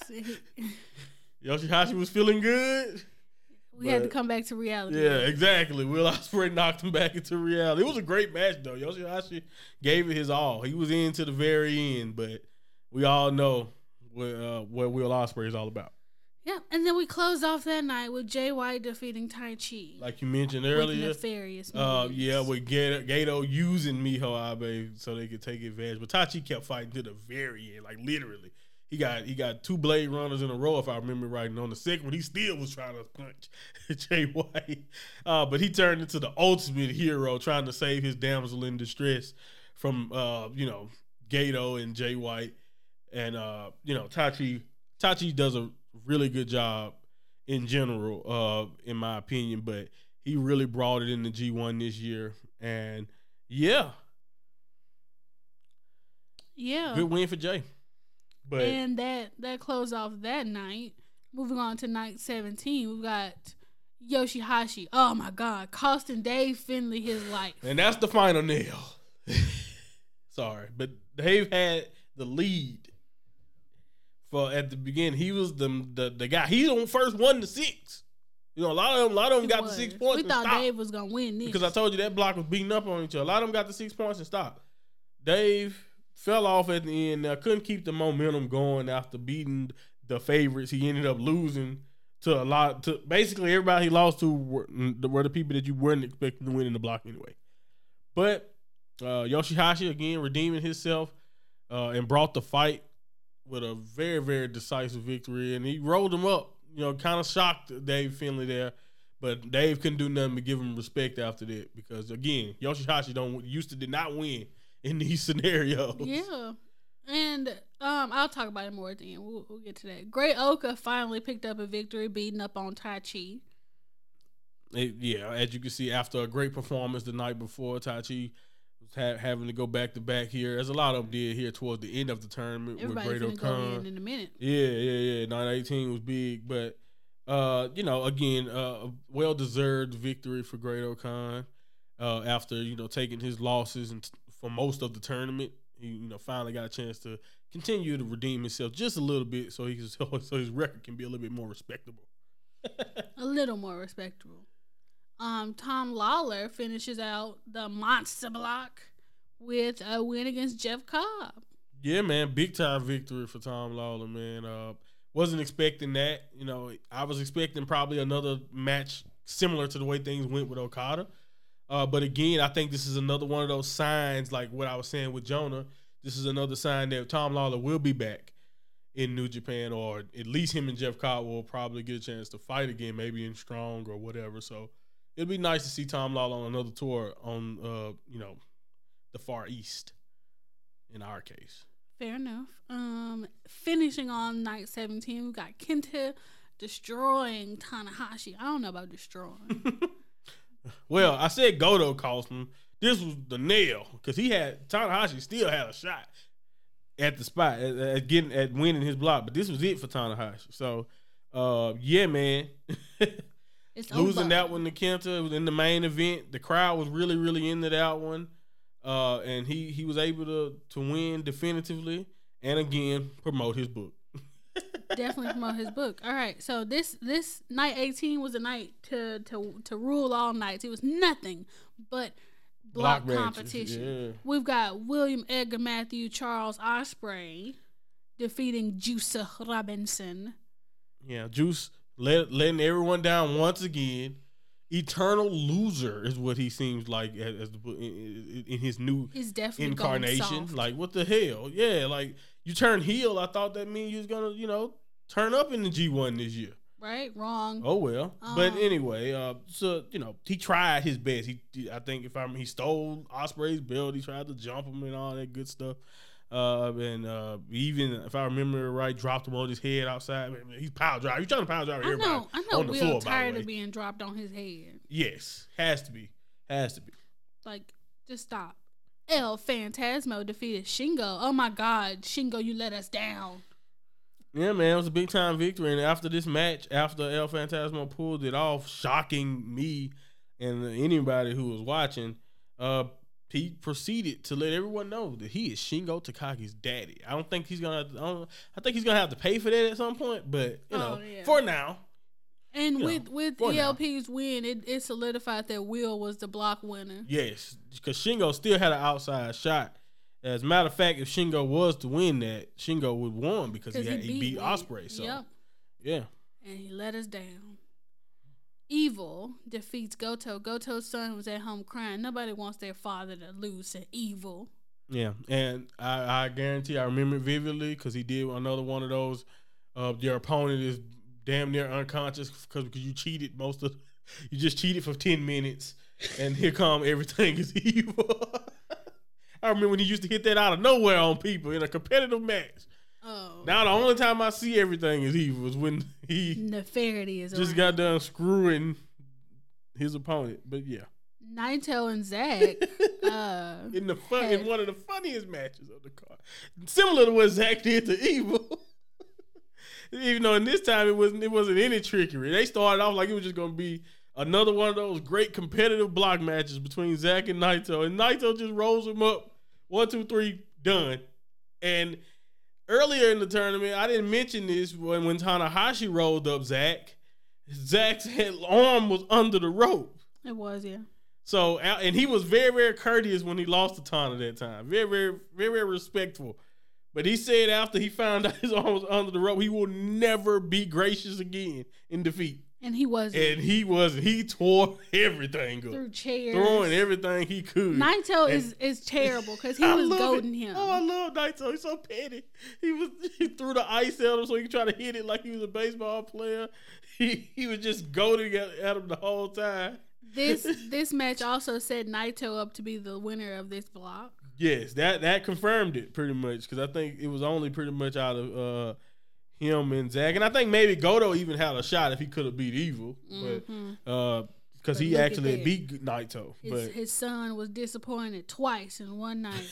Yoshihashi was feeling good. We had to But- come back to reality. Yeah, exactly. Will Ospreay knocked him back into reality. It was a great match, though. Yoshihashi gave it his all. He was in to the very end, but we all know what, uh, what Will Ospreay is all about. Yeah. And then we closed off that night with Jay White defeating Tai Chi. Like you mentioned with earlier, nefarious Uh, moves. yeah, with Gato, Gato using Miho Abe so they could take advantage, but Tachi kept fighting to the very end, like literally. He got he got two Blade Runners in a row, if I remember right. And on the second one, he still was trying to punch Jay White, uh, but he turned into the ultimate hero, trying to save his damsel in distress from uh, you know Gato and Jay White, and uh, you know Tachi Tachi does a really good job in general, uh, in my opinion, but he really brought it in the G one this year. And yeah, Yeah. good win for Jay. But And that that closed off that night. Moving on to night seventeen, we've got Yoshihashi. Oh my God, costing Dave Finley his life. and that's the final nail. Sorry, but Dave had the lead for at the beginning. He was the the, the guy. He's on first one to six. You know, a lot of them, a lot of them It got was. the six points We and thought stopped. Dave was gonna win this Because I told you that block was beating up on each other. A lot of them got the six points and stopped. Dave fell off at the end. Now couldn't keep the momentum going after beating the favorites. He ended up losing to a lot. To basically everybody he lost to were, were the people that you weren't expecting to win in the block anyway. But uh, Yoshihashi again redeeming himself uh, and brought the fight with a very very decisive victory. And he rolled him up. You know, kind of shocked Dave Finley there. But Dave couldn't do nothing but give him respect after that because again, Yoshihashi don't used to did not win in these scenarios. Yeah. And um, I'll talk about it more at the end. We'll, we'll get to that. Great Oka finally picked up a victory, beating up on Tai Chi. It, yeah, as you can see, after a great performance the night before, Tai Chi was ha- having to go back to back here, as a lot of them did here towards the end of the tournament. Everybody's with going Great to go Okan. in in a minute. Yeah, yeah, yeah. nine eighteen was big, but uh, you know, again, uh, a well-deserved victory for Great Okan uh, after you know taking his losses and t- for most of the tournament. He, you know, finally got a chance to continue to redeem himself just a little bit, so he so, so his record can be a little bit more respectable. A little more respectable. Um, Tom Lawler finishes out the monster block with a win against Jeff Cobb. Yeah, man, big time victory for Tom Lawler, man. Uh, wasn't expecting that. You know, I was expecting probably another match similar to the way things went with Okada. Uh, but again, I think this is another one of those signs, like what I was saying with Jonah. This is another sign that Tom Lawler will be back in New Japan, or at least him and Jeff Cobb will probably get a chance to fight again, maybe in Strong or whatever. So it'll be nice to see Tom Lawler on another tour on, uh, you know, the Far East. In our case, fair enough. Um, finishing on night seventeen, we got Kenta destroying Tanahashi. I don't know about destroying. Well, I said Goto cost him. This was the nail because he had Tanahashi still had a shot at the spot at, at getting at winning his block, but this was it for Tanahashi. So, uh, yeah, man, it's losing over. that one to Kenta. It was in the main event. The crowd was really, really into that one, uh, and he he was able to to win definitively and again promote his book. Definitely promote his book. All right, so this this night eighteen was a night to to to rule all nights. It was nothing but block, block competition. Yeah. We've got William Edgar Matthew Charles Ospreay defeating Juice Robinson. Yeah, Juice let, letting everyone down once again. Eternal loser is what he seems like as, as the, in, in his new He's definitely incarnation. Like, what the hell? Yeah, like you turn heel. I thought that means you was gonna, you know, turn up in the G one this year. Right? Wrong. Oh well. Um, but anyway, uh, so you know, he tried his best. He, I think, if I he stole Ospreay's belt, he tried to jump him and all that good stuff. Uh, and uh, even if I remember right, dropped him on his head outside. He's power driver. He's trying to power drive everybody. I know. I know. On the Will floor, tired of being dropped on his head. Yes, has to be, has to be. Like, just stop. El Phantasmo defeated Shingo. Oh my God, Shingo, you let us down. Yeah, man, it was a big time victory. And after this match, after El Phantasmo pulled it off, shocking me and anybody who was watching, uh, he proceeded to let everyone know that he is Shingo Takagi's daddy. I don't think he's gonna. I, don't, I think he's gonna have to pay for that at some point. But you know, oh, yeah. for now. And with, know, with E L P's now. win, it, it solidified that Will was the block winner. Yes, because Shingo still had an outside shot. As a matter of fact, if Shingo was to win that, Shingo would won because he, had, he beat, he beat Ospreay. So, yep. yeah. And he let us down. Evil defeats Goto. Goto's son was at home crying. Nobody wants their father to lose to Evil. Yeah, and I, I guarantee I remember it vividly because he did another one of those. Uh, your opponent is damn near unconscious because because you cheated most of, you just cheated for ten minutes, and here come everything is evil. I remember when he used to hit that out of nowhere on people in a competitive match. Oh. Now the only time I see everything is evil is when he Nefarity is just around. got done screwing his opponent. But yeah, Naito and Zack uh, in the fun had... in one of the funniest matches of the card, similar to what Zack did to Evil. Even though in this time it wasn't it wasn't any trickery. They started off like it was just gonna be another one of those great competitive block matches between Zack and Naito, and Naito just rolls him up, one, two, three, done. And earlier in the tournament, I didn't mention this when when Tanahashi rolled up Zack. Zack's head, arm was under the rope. It was, yeah. So, and he was very, very courteous when he lost to Tana that time. Very, very, very, very respectful. But he said after he found out his arm was under the rope, he will never be gracious again in defeat. And he wasn't. And he wasn't. He tore everything up. Through chairs. Throwing everything he could. Naito and is, is terrible because he I was love goading it. him. Oh, I love Naito. He's so petty. He was he threw the ice at him so he could try to hit it like he was a baseball player. He he was just goading at, at him the whole time. This this match also set Naito up to be the winner of this block. Yes, that that confirmed it pretty much because I think it was only pretty much out of uh, him and Zack, and I think maybe Goto even had a shot if he could have beat Evil, Mm-hmm. but uh, because he look at actually that. beat Naito. His, But his son was disappointed twice in one night.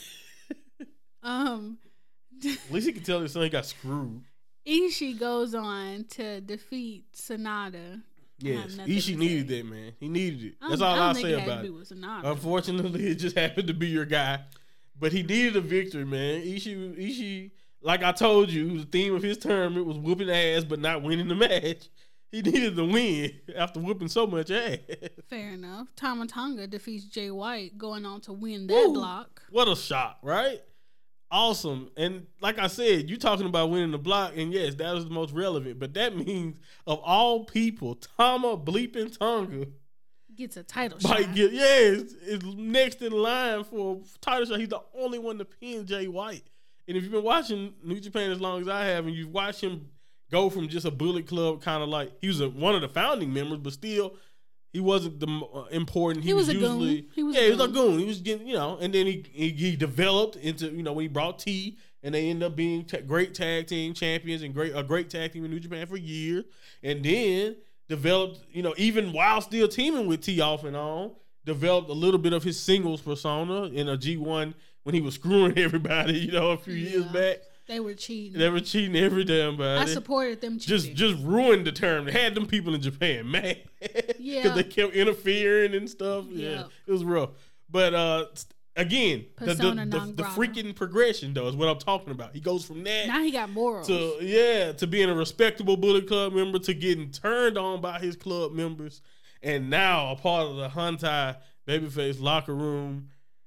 um, at least he could tell his son he got screwed. Ishii goes on to defeat Sonata. I have Yes, nothing Ishii to needed say. that, man. He needed it. I That's don't- all I don't I'll think say it had to about be it. with Sonata. Unfortunately, it just happened to be your guy. But he needed a victory, man. Ishii, Ishii, like I told you, the theme of his tournament was whooping ass but not winning the match. He needed the win after whooping so much ass. Fair enough. Tama Tonga defeats Jay White, going on to win that Woo! block. What a shot, right? Awesome. And like I said, you talking about winning the block, and yes, that was the most relevant. But that means, of all people, Tama bleeping Tonga Gets a title might shot. get, yeah, is, is next in line for a title shot. He's the only one to pin Jay White. And if you've been watching New Japan as long as I have, and you've watched him go from just a Bullet Club kind of like, he was a, one of the founding members, but still, he wasn't the uh, important. He, He was a usually, goon. He was yeah, a he was a goon. goon. He was getting, you know, and then he he, he developed into, you know, when he brought T, and they ended up being ta- great tag team champions and great a great tag team in New Japan for years, and then developed, you know, even while still teaming with T off and on, developed a little bit of his singles persona in a G one when he was screwing everybody, you know, a few years Yeah. back. They were cheating. They were cheating every damn body. I supported them cheating. Just just ruined the term. They had them people in Japan mad. Yeah. Because they kept interfering and stuff. Yeah. Yeah. It was rough. But uh again, the, the, Persona the, non the grata. freaking progression though is what I'm talking about. He goes from that Now he got morals. to yeah, to being a respectable Bullet Club member, to getting turned on by his club members, and now a part of the Hantai Babyface locker room,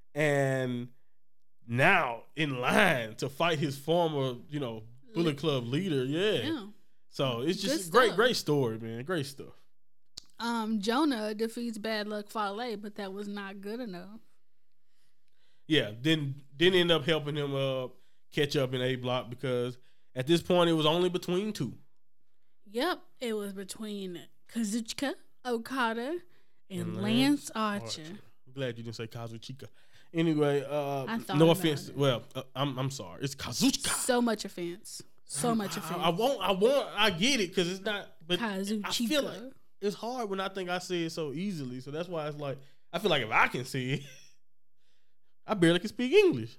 and now in line to fight his former, you know, Bullet Club leader. Yeah. yeah. So it's just Good a great, stuff. great story, man. Great stuff. Um, Jonah defeats Bad Luck Fale, but that was not good enough. Yeah, then didn't end up helping him uh, catch up in A block because at this point it was only between two. Yep, it was between Kazuchika Okada and, And Lance, Lance Archer. I'm glad you didn't say Kazuchika. Anyway, uh, I thought no about offense. it. Well, uh, I'm I'm sorry. It's Kazuchika. So much offense. So much I, offense. I, I won't. I won't. I get it because it's not. But I feel Kazuchika. like it's hard when I think I say it so easily. So that's why it's like I feel like if I can see it, I barely can speak English.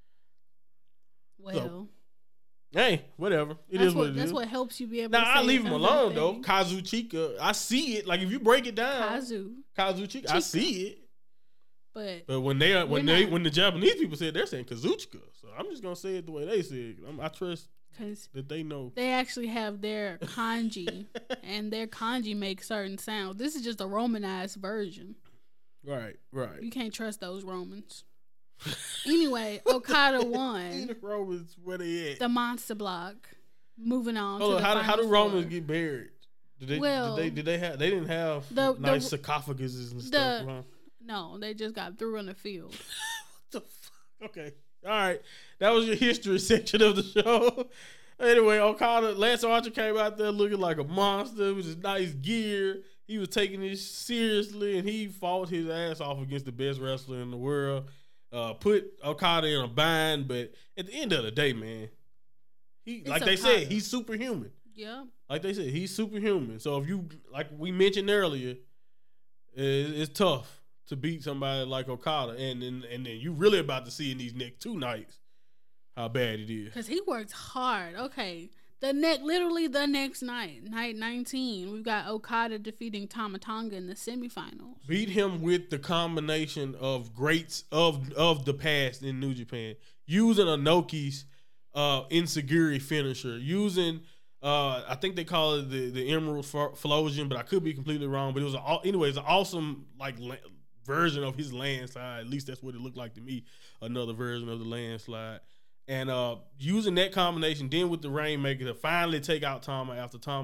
Well, Hey, whatever. It that's is what, what it that's is. what helps you be able Now to say I leave him other alone though. things. Kazuchika, I see it. Like if you break it down, Kazu. Kazuchika, I Chika. see it. But But when they are, when We're they not. when the Japanese people say it, they're saying Kazuchika. So I'm just gonna say it the way they say it. I'm, I trust because that they know. they actually have their kanji, and their kanji make certain sounds. This is just a Romanized version. Right, right. You can't trust those Romans. Anyway, Okada The won Romans, where they at? the monster block. Moving on. Hold to on, the how, do- how do final Romans four. get buried? Did they? Well, did they? Did they have? They didn't have the- nice the- sarcophaguses and the- stuff. Huh? No, they just got through in the field. What the fuck? Okay. All right. That was your history section of the show. Anyway, Okada, Lance Archer came out there looking like a monster with his nice gear. He was taking this seriously, and he fought his ass off against the best wrestler in the world. Uh, put Okada in a bind, but at the end of the day, man, he It's like they Okada. said, he's superhuman. Yeah. Like they said, he's superhuman. So if you, like we mentioned earlier, it, it's tough to beat somebody like Okada, and then and then you really about to see in these next two nights how bad it is. Because he works hard. Okay. The next, literally the next night, night nineteen, we've got Okada defeating Tama Tonga in the semifinals. Beat him with the combination of greats of of the past in New Japan, using Inoki's uh, insecurity finisher, using uh, I think they call it the the Emerald Flosion, but I could be completely wrong. But it was a, anyway, it's an awesome like la- version of his landslide. At least that's what it looked like to me. Another version of the landslide. And uh, using that combination, then with the Rainmaker to finally take out Tama after Tama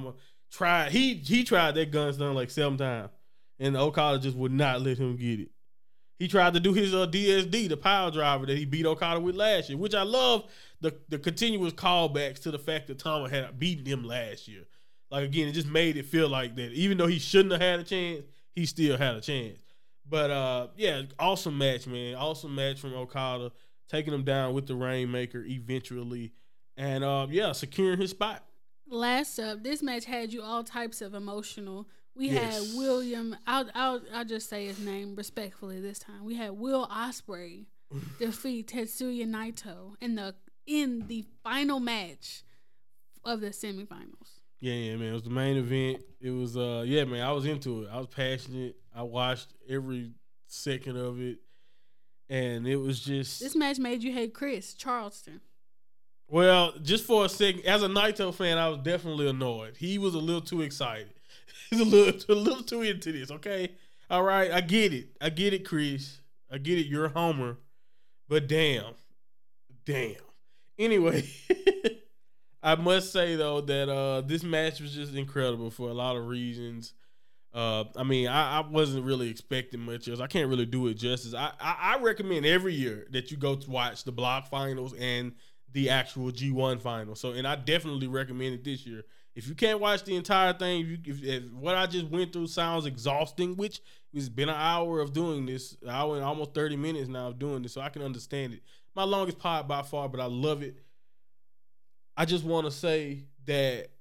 tried he he tried that gun stun like seven times, and Okada just would not let him get it. He tried to do his uh, D S D, the power driver that he beat Okada with last year, which I love the the continuous callbacks to the fact that Tama had beaten him last year. Like, again, it just made it feel like that. Even though he shouldn't have had a chance, he still had a chance. But, uh, yeah, awesome match, man. Awesome match from Okada, taking him down with the Rainmaker eventually. And, uh, yeah, securing his spot. Last up, this match had you all types of emotional. We Yes. had William, I'll, I'll, I'll just say his name respectfully this time. We had Will Ospreay defeat Tetsuya Naito in the in the final match of the semifinals. Yeah, yeah, man. It was the main event. It was, uh, yeah, man, I was into it. I was passionate. I watched every second of it. And it was just... This match made you hate Chris Charleston. Well, just for a second, as a Naito fan, I was definitely annoyed. He was a little too excited. He's a little, a little too into this, okay? All right, I get it. I get it, Chris. I get it. You're a homer. But damn. Damn. Anyway... I must say, though, that uh, this match was just incredible for a lot of reasons. Uh, I mean, I, I wasn't really expecting much else. I can't really do it justice. I, I, I recommend every year that you go to watch the block finals and the actual G one finals. So, and I definitely recommend it this year. If you can't watch the entire thing, if, you, if, if what I just went through sounds exhausting, which it's been an hour of doing this, an hour and almost thirty minutes now of doing this, so I can understand it. My longest pod by far, but I love it. I just want to say that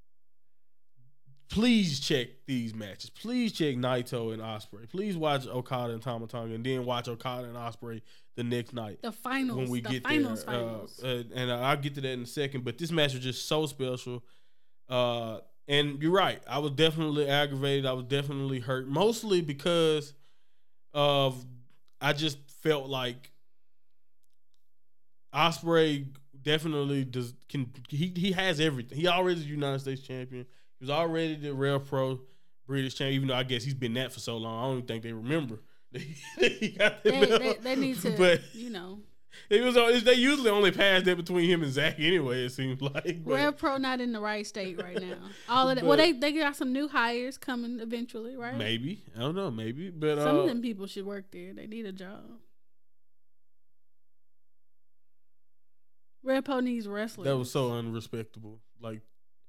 please check these matches. Please check Naito and Ospreay. Please watch Okada and Tama Tonga, and then watch Okada and Ospreay the next night. The finals. When we the get finals, there. finals. Uh, uh, and I'll get to that in a second. But this match was just so special. Uh, and you're right. I was definitely aggravated. I was definitely hurt. Mostly because of I just felt like Ospreay definitely does can he he has everything. He already is the United States champion. He was already the Real Pro British champion, even though I guess he's been that for so long. I don't even think they remember that he, that he got that They, belt. they, they need to, but you know. It was they usually only pass that between him and Zach anyway, it seems like. But, Real Pro not in the right state right now. All of that. But- Well, they they got some new hires coming eventually, right? maybe. I don't know, maybe. But Some uh, of them people should work there. They need a job. Red Pro needs wrestlers. that was so unrespectable. Like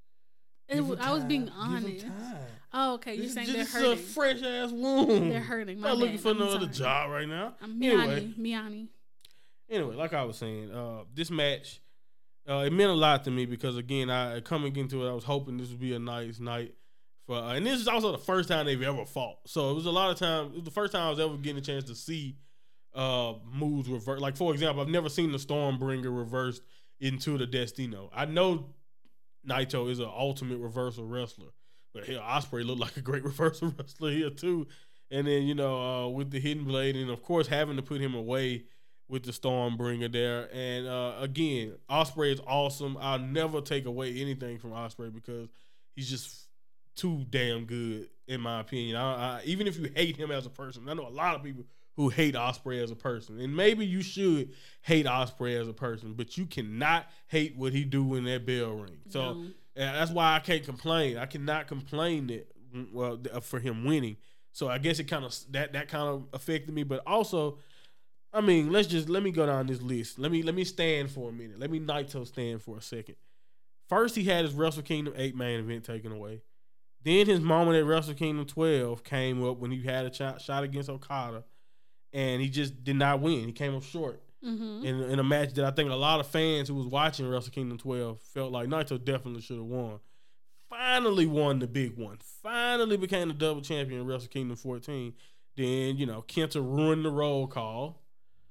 It give was- him I was time. being Give him honest. time. Oh, okay. You're This saying is they're just hurting. a fresh ass wound. They're hurting. My Not looking bad. for I'm no other sorry. job right now. I'm Anyway. Miani. Miani. Anyway, like I was saying, uh, this match, uh, it meant a lot to me because again, I coming into it, I was hoping this would be a nice night for, uh, and this is also the first time they've ever fought. So it was a lot of time. It was the first time I was ever getting a chance to see uh, moves reverse. Like for example, I've never seen the Stormbringer reversed into the Destino. I know Naito is an ultimate reversal wrestler, but hell, Ospreay looked like a great reversal wrestler here too. And then you know uh, with the Hidden Blade, and of course having to put him away with the Stormbringer there. And uh, again, Ospreay is awesome. I'll never take away anything from Ospreay because he's just too damn good, in my opinion. I, I, even if you hate him as a person, I know a lot of people who hate Ospreay as a person. And maybe you should hate Ospreay as a person, but you cannot hate what he do in that bell ring. So No. and that's why I can't complain. I cannot complain that well for him winning. So I guess it kind of that that kind of affected me, but also I mean, let's just let me go down this list. Let me let me stand for a minute. Let me Naito stand for a second. First, he had his Wrestle Kingdom eight main event taken away. Then his moment at Wrestle Kingdom twelve came up when he had a shot, shot against Okada, and he just did not win. He came up short Mm-hmm. in in a match that I think a lot of fans who was watching Wrestle Kingdom twelve felt like Naito definitely should have won. Finally won the big one. Finally became the double champion in Wrestle Kingdom fourteen. Then you know Kenta ruined the roll call.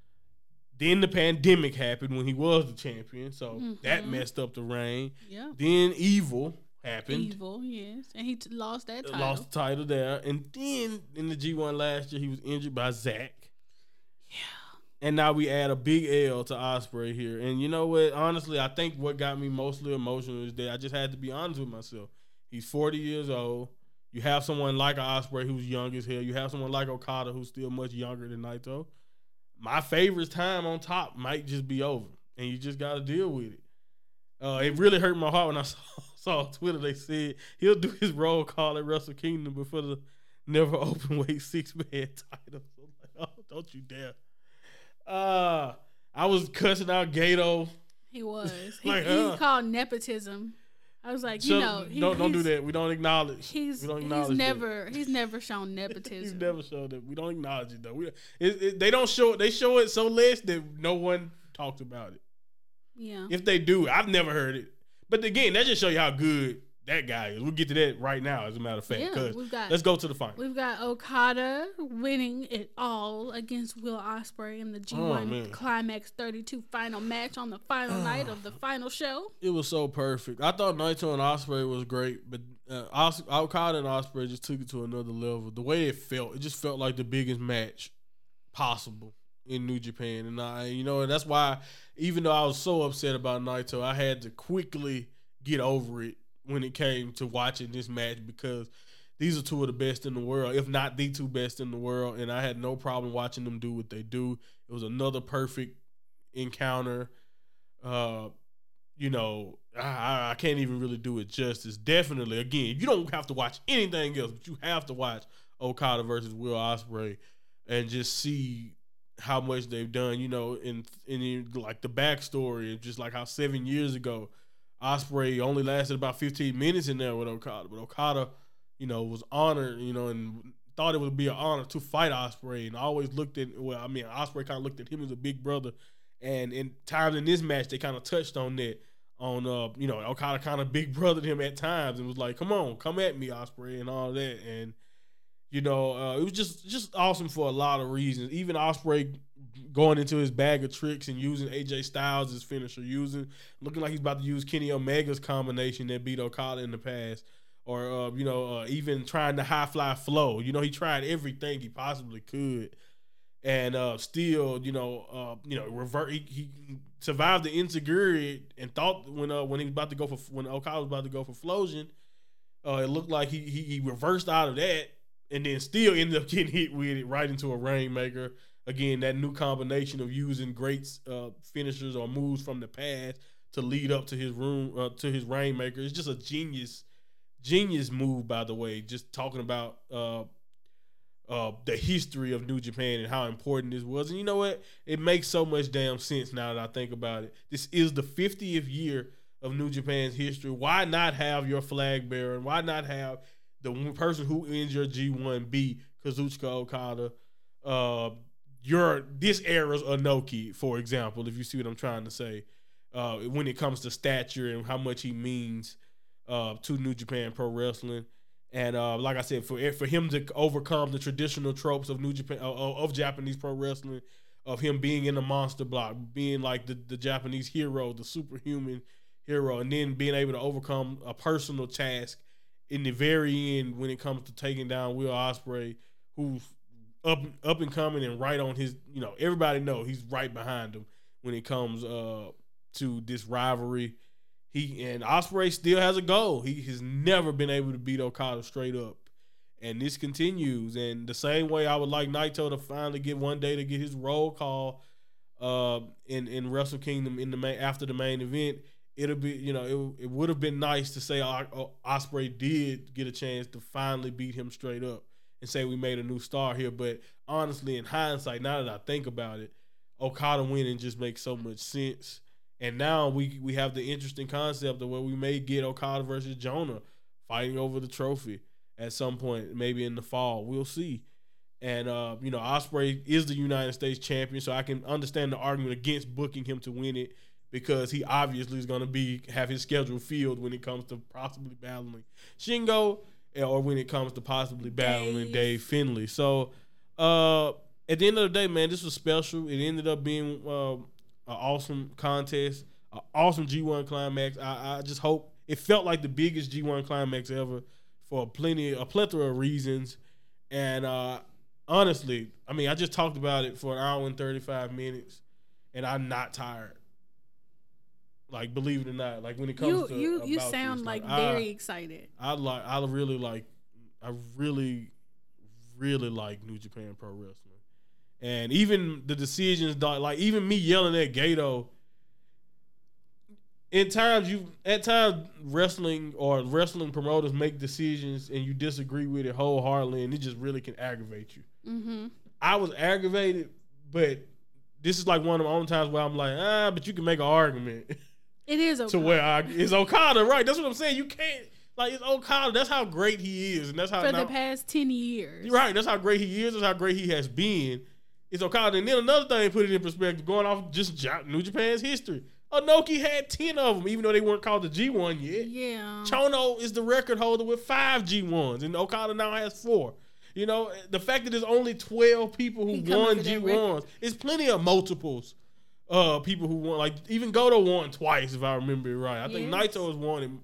Then the pandemic happened when he was the champion, so Mm-hmm. that messed up the reign. Yeah. Then Evil happened, Evil, yes. And he t- lost that title. lost the title there, and then in the G one last year he was injured by Zack. Yeah. And now we add a big L to Ospreay here. And you know what? Honestly, I think what got me mostly emotional is that I just had to be honest with myself. He's forty years old. You have someone like Ospreay who's young as hell. You have someone like Okada who's still much younger than Naito. My favorite time on top might just be over, and you just got to deal with it. Uh, it really hurt my heart when I saw, saw on Twitter they said he'll do his roll call at Wrestle Kingdom before the never open weight six man title. So like, oh, don't you dare! Uh, I was cussing out Gato. He was. like, he, uh, he called nepotism. I was like, so, you know, he, don't don't do that. We don't acknowledge. He's we don't acknowledge he's that. never he's never shown nepotism. He's never showed it. We don't acknowledge it though. We it, it, they don't show it. They show it so less that no one talked about it. Yeah. If they do, I've never heard it. But again, that just show you how good that guy is. We'll get to that right now, as a matter of fact. Yeah, we've got, let's go to the final. We've got Okada winning it all against Will Ospreay in the G one oh, Climax thirty-two final match on the final night of the final show. It was so perfect. I thought Naito and Ospreay was great, but uh, Os- Okada and Ospreay just took it to another level. The way it felt, it just felt like the biggest match possible in New Japan. And I, you know, that's why, even though I was so upset about Naito, I had to quickly get over it when it came to watching this match, because these are two of the best in the world, if not the two best in the world, and I had no problem watching them do what they do. It was another perfect encounter. Uh, you know, I, I can't even really do it justice. Definitely, again, you don't have to watch anything else, but you have to watch Okada versus Will Ospreay and just see how much they've done, you know, in, in like the backstory, and just like how seven years ago, Ospreay only lasted about fifteen minutes in there with Okada, but Okada, you know, was honored, you know, and thought it would be an honor to fight Ospreay, and always looked at, well, I mean, Ospreay kind of looked at him as a big brother, and in times in this match, they kind of touched on that, on, uh, you know, Okada kind of big brothered him at times, and was like, come on, come at me, Ospreay, and all that, and you know, uh, it was just just awesome for a lot of reasons. Even Ospreay going into his bag of tricks and using A J Styles as finisher, using looking like he's about to use Kenny Omega's combination that beat Okada in the past, or uh, you know, uh, even trying to high fly flow. You know, he tried everything he possibly could, and uh, still, you know, uh, you know, revert. He, he survived the insecurity and thought when uh, when he was about to go for when Okada was about to go for Flosion, uh, it looked like he, he he reversed out of that. And then still ended up getting hit with it right into a Rainmaker. Again, that new combination of using great uh, finishers or moves from the past to lead up to his room uh, to his Rainmaker. It's just a genius, genius move, by the way. Just talking about uh, uh, the history of New Japan and how important this was. And you know what? It makes so much damn sense now that I think about it. This is the fiftieth year of New Japan's history. Why not have your flag bearer? And why not have the person who ends your G one be Kazuchika Okada, uh, your this era's Inoki, for example, if you see what I'm trying to say, uh, when it comes to stature and how much he means uh, to New Japan Pro Wrestling. And uh, like I said, for for him to overcome the traditional tropes of New Japan uh, of Japanese pro wrestling, of him being in the monster block, being like the, the Japanese hero, the superhuman hero, and then being able to overcome a personal task in the very end when it comes to taking down Will Ospreay, who's up up and coming and right on his, you know, everybody know he's right behind him when it comes uh, to this rivalry. He and Ospreay still has a goal. He has never been able to beat Okada straight up. And this continues. And the same way I would like Naito to finally get one day to get his roll call uh, in, in Wrestle Kingdom in the main, after the main event. It'll be, you know, it, it would have been nice to say Ospreay did get a chance to finally beat him straight up and say we made a new star here. But honestly, in hindsight, now that I think about it, Okada winning just makes so much sense. And now we we have the interesting concept of where we may get Okada versus Jonah fighting over the trophy at some point, maybe in the fall. We'll see. And, uh, you know, Ospreay is the United States champion, so I can understand the argument against booking him to win it, because he obviously is going to be have his schedule filled when it comes to possibly battling Shingo, or when it comes to possibly battling Dave, Dave Finlay. So uh, at the end of the day, man, this was special. It ended up being uh, an awesome contest, an awesome G one climax. I, I just hope it felt like the biggest G one climax ever for plenty, a plethora of reasons. And uh, honestly, I mean, I just talked about it for an hour and thirty-five minutes, and I'm not tired. Like, believe it or not, like when it comes you, to you, you this, sound like, like very I, excited. I like, I really like, I really, really like New Japan Pro Wrestling, and even the decisions, like even me yelling at Gato, in times you at times wrestling or wrestling promoters make decisions and you disagree with it wholeheartedly, and it just really can aggravate you. Mm-hmm. I was aggravated, but this is like one of the only times where I'm like, ah, but you can make an argument. It is Okada. To where I, it's Okada, right? That's what I'm saying. You can't, like, it's Okada. That's how great he is, and that's how for now, the past ten years, right? That's how great he is. That's how great he has been. It's Okada, and then another thing, put it in perspective, going off just New Japan's history. Inoki had ten of them, even though they weren't called the G one yet. Yeah. Chono is the record holder with five G ones, and Okada now has four. You know, the fact that there's only twelve people who won G ones, it's plenty of multiples. Uh, people who won, like even Goto won twice, if I remember it right. I yes. think Naito has won it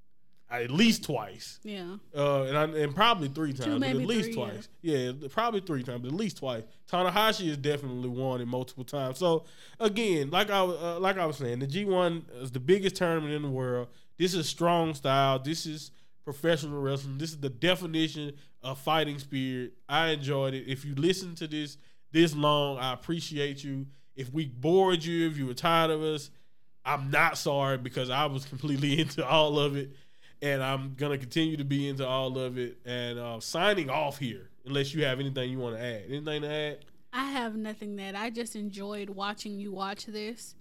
at least twice. Yeah. Uh, and I, and probably three times, Two, but at least three, twice. Yeah. yeah, probably three times, but at least twice. Tanahashi has definitely won it multiple times. So again, like I uh, like I was saying, the G one is the biggest tournament in the world. This is strong style. This is professional wrestling. This is the definition of fighting spirit. I enjoyed it. If you listen to this this long, I appreciate you. If we bored you, if you were tired of us, I'm not sorry because I was completely into all of it, and I'm gonna continue to be into all of it. And uh, signing off here, unless you have anything you want to add. Anything to add? I have nothing that I just enjoyed watching you watch this,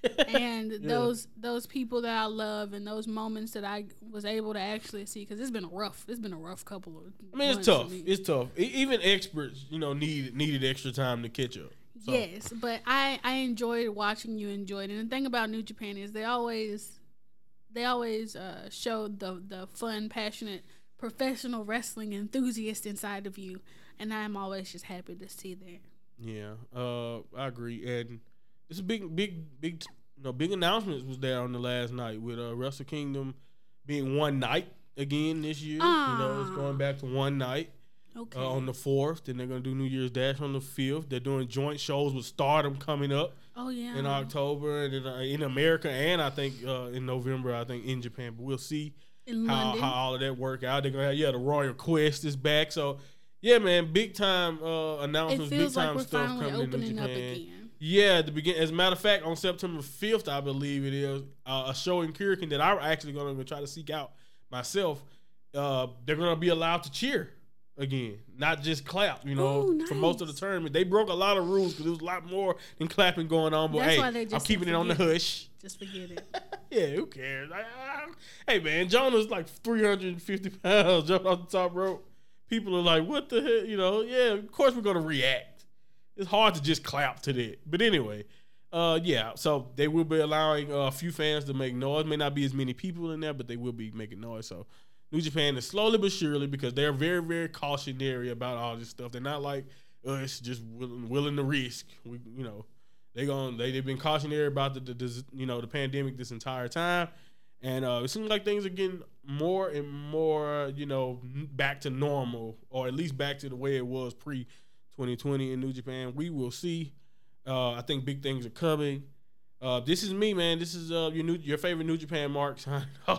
and yeah. those those people that I love, and those moments that I was able to actually see, because it's been a rough, it's been a rough couple of. I mean, it's tough. It's tough. Even experts, you know, need needed extra time to catch up. So. Yes, but I, I enjoyed watching you enjoy it. And the thing about New Japan is they always they always uh, show the the fun, passionate, professional wrestling enthusiast inside of you, and I'm always just happy to see that. Yeah, uh, I agree, and it's a big, big, big, you know, big announcements was there on the last night with uh, Wrestle Kingdom being one night again this year. Aww. You know, it's going back to one night. Okay. Uh, on the fourth, then they're gonna do New Year's Dash on the fifth. They're doing joint shows with Stardom coming up. Oh yeah. In October, and then, uh, in America, and I think uh, in November, I think in Japan. But we'll see in how, London. how all of that work out. They're gonna have yeah, the Royal Quest is back. So yeah, man, big time uh, announcements, it feels big time like we're stuff finally coming in New opening Japan. up again. Yeah, at the begin. As a matter of fact, on September fifth, I believe it is uh, a show in Kurikan that I'm actually gonna try to seek out myself. Uh, they're gonna be allowed to cheer again, not just clap, you know. Ooh, nice. For most of the tournament, they broke a lot of rules because there was a lot more than clapping going on. But That's hey, why they just I'm keeping it on the hush. Just forget it. Yeah, who cares? I, I, hey, man, Jonah's like three hundred fifty pounds jumping off the top rope. People are like, what the hell? You know, yeah, of course we're going to react. It's hard to just clap to that. But anyway, uh, yeah, so they will be allowing uh, a few fans to make noise. May not be as many people in there, but they will be making noise. So New Japan is slowly but surely, because they're very, very cautionary about all this stuff. They're not like us, just willing, willing to risk. We, you know, they going they they've been cautionary about the, the, the you know the pandemic this entire time, and uh, it seems like things are getting more and more you know back to normal, or at least back to the way it was pre twenty twenty in New Japan. We will see. Uh, I think big things are coming. Uh, this is me, man. This is uh, your new your favorite New Japan Mark signing off.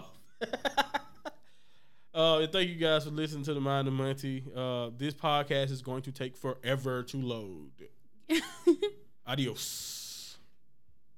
Uh, and thank you guys for listening to the Mind of Monty. Uh, this podcast is going to take forever to load. Adios.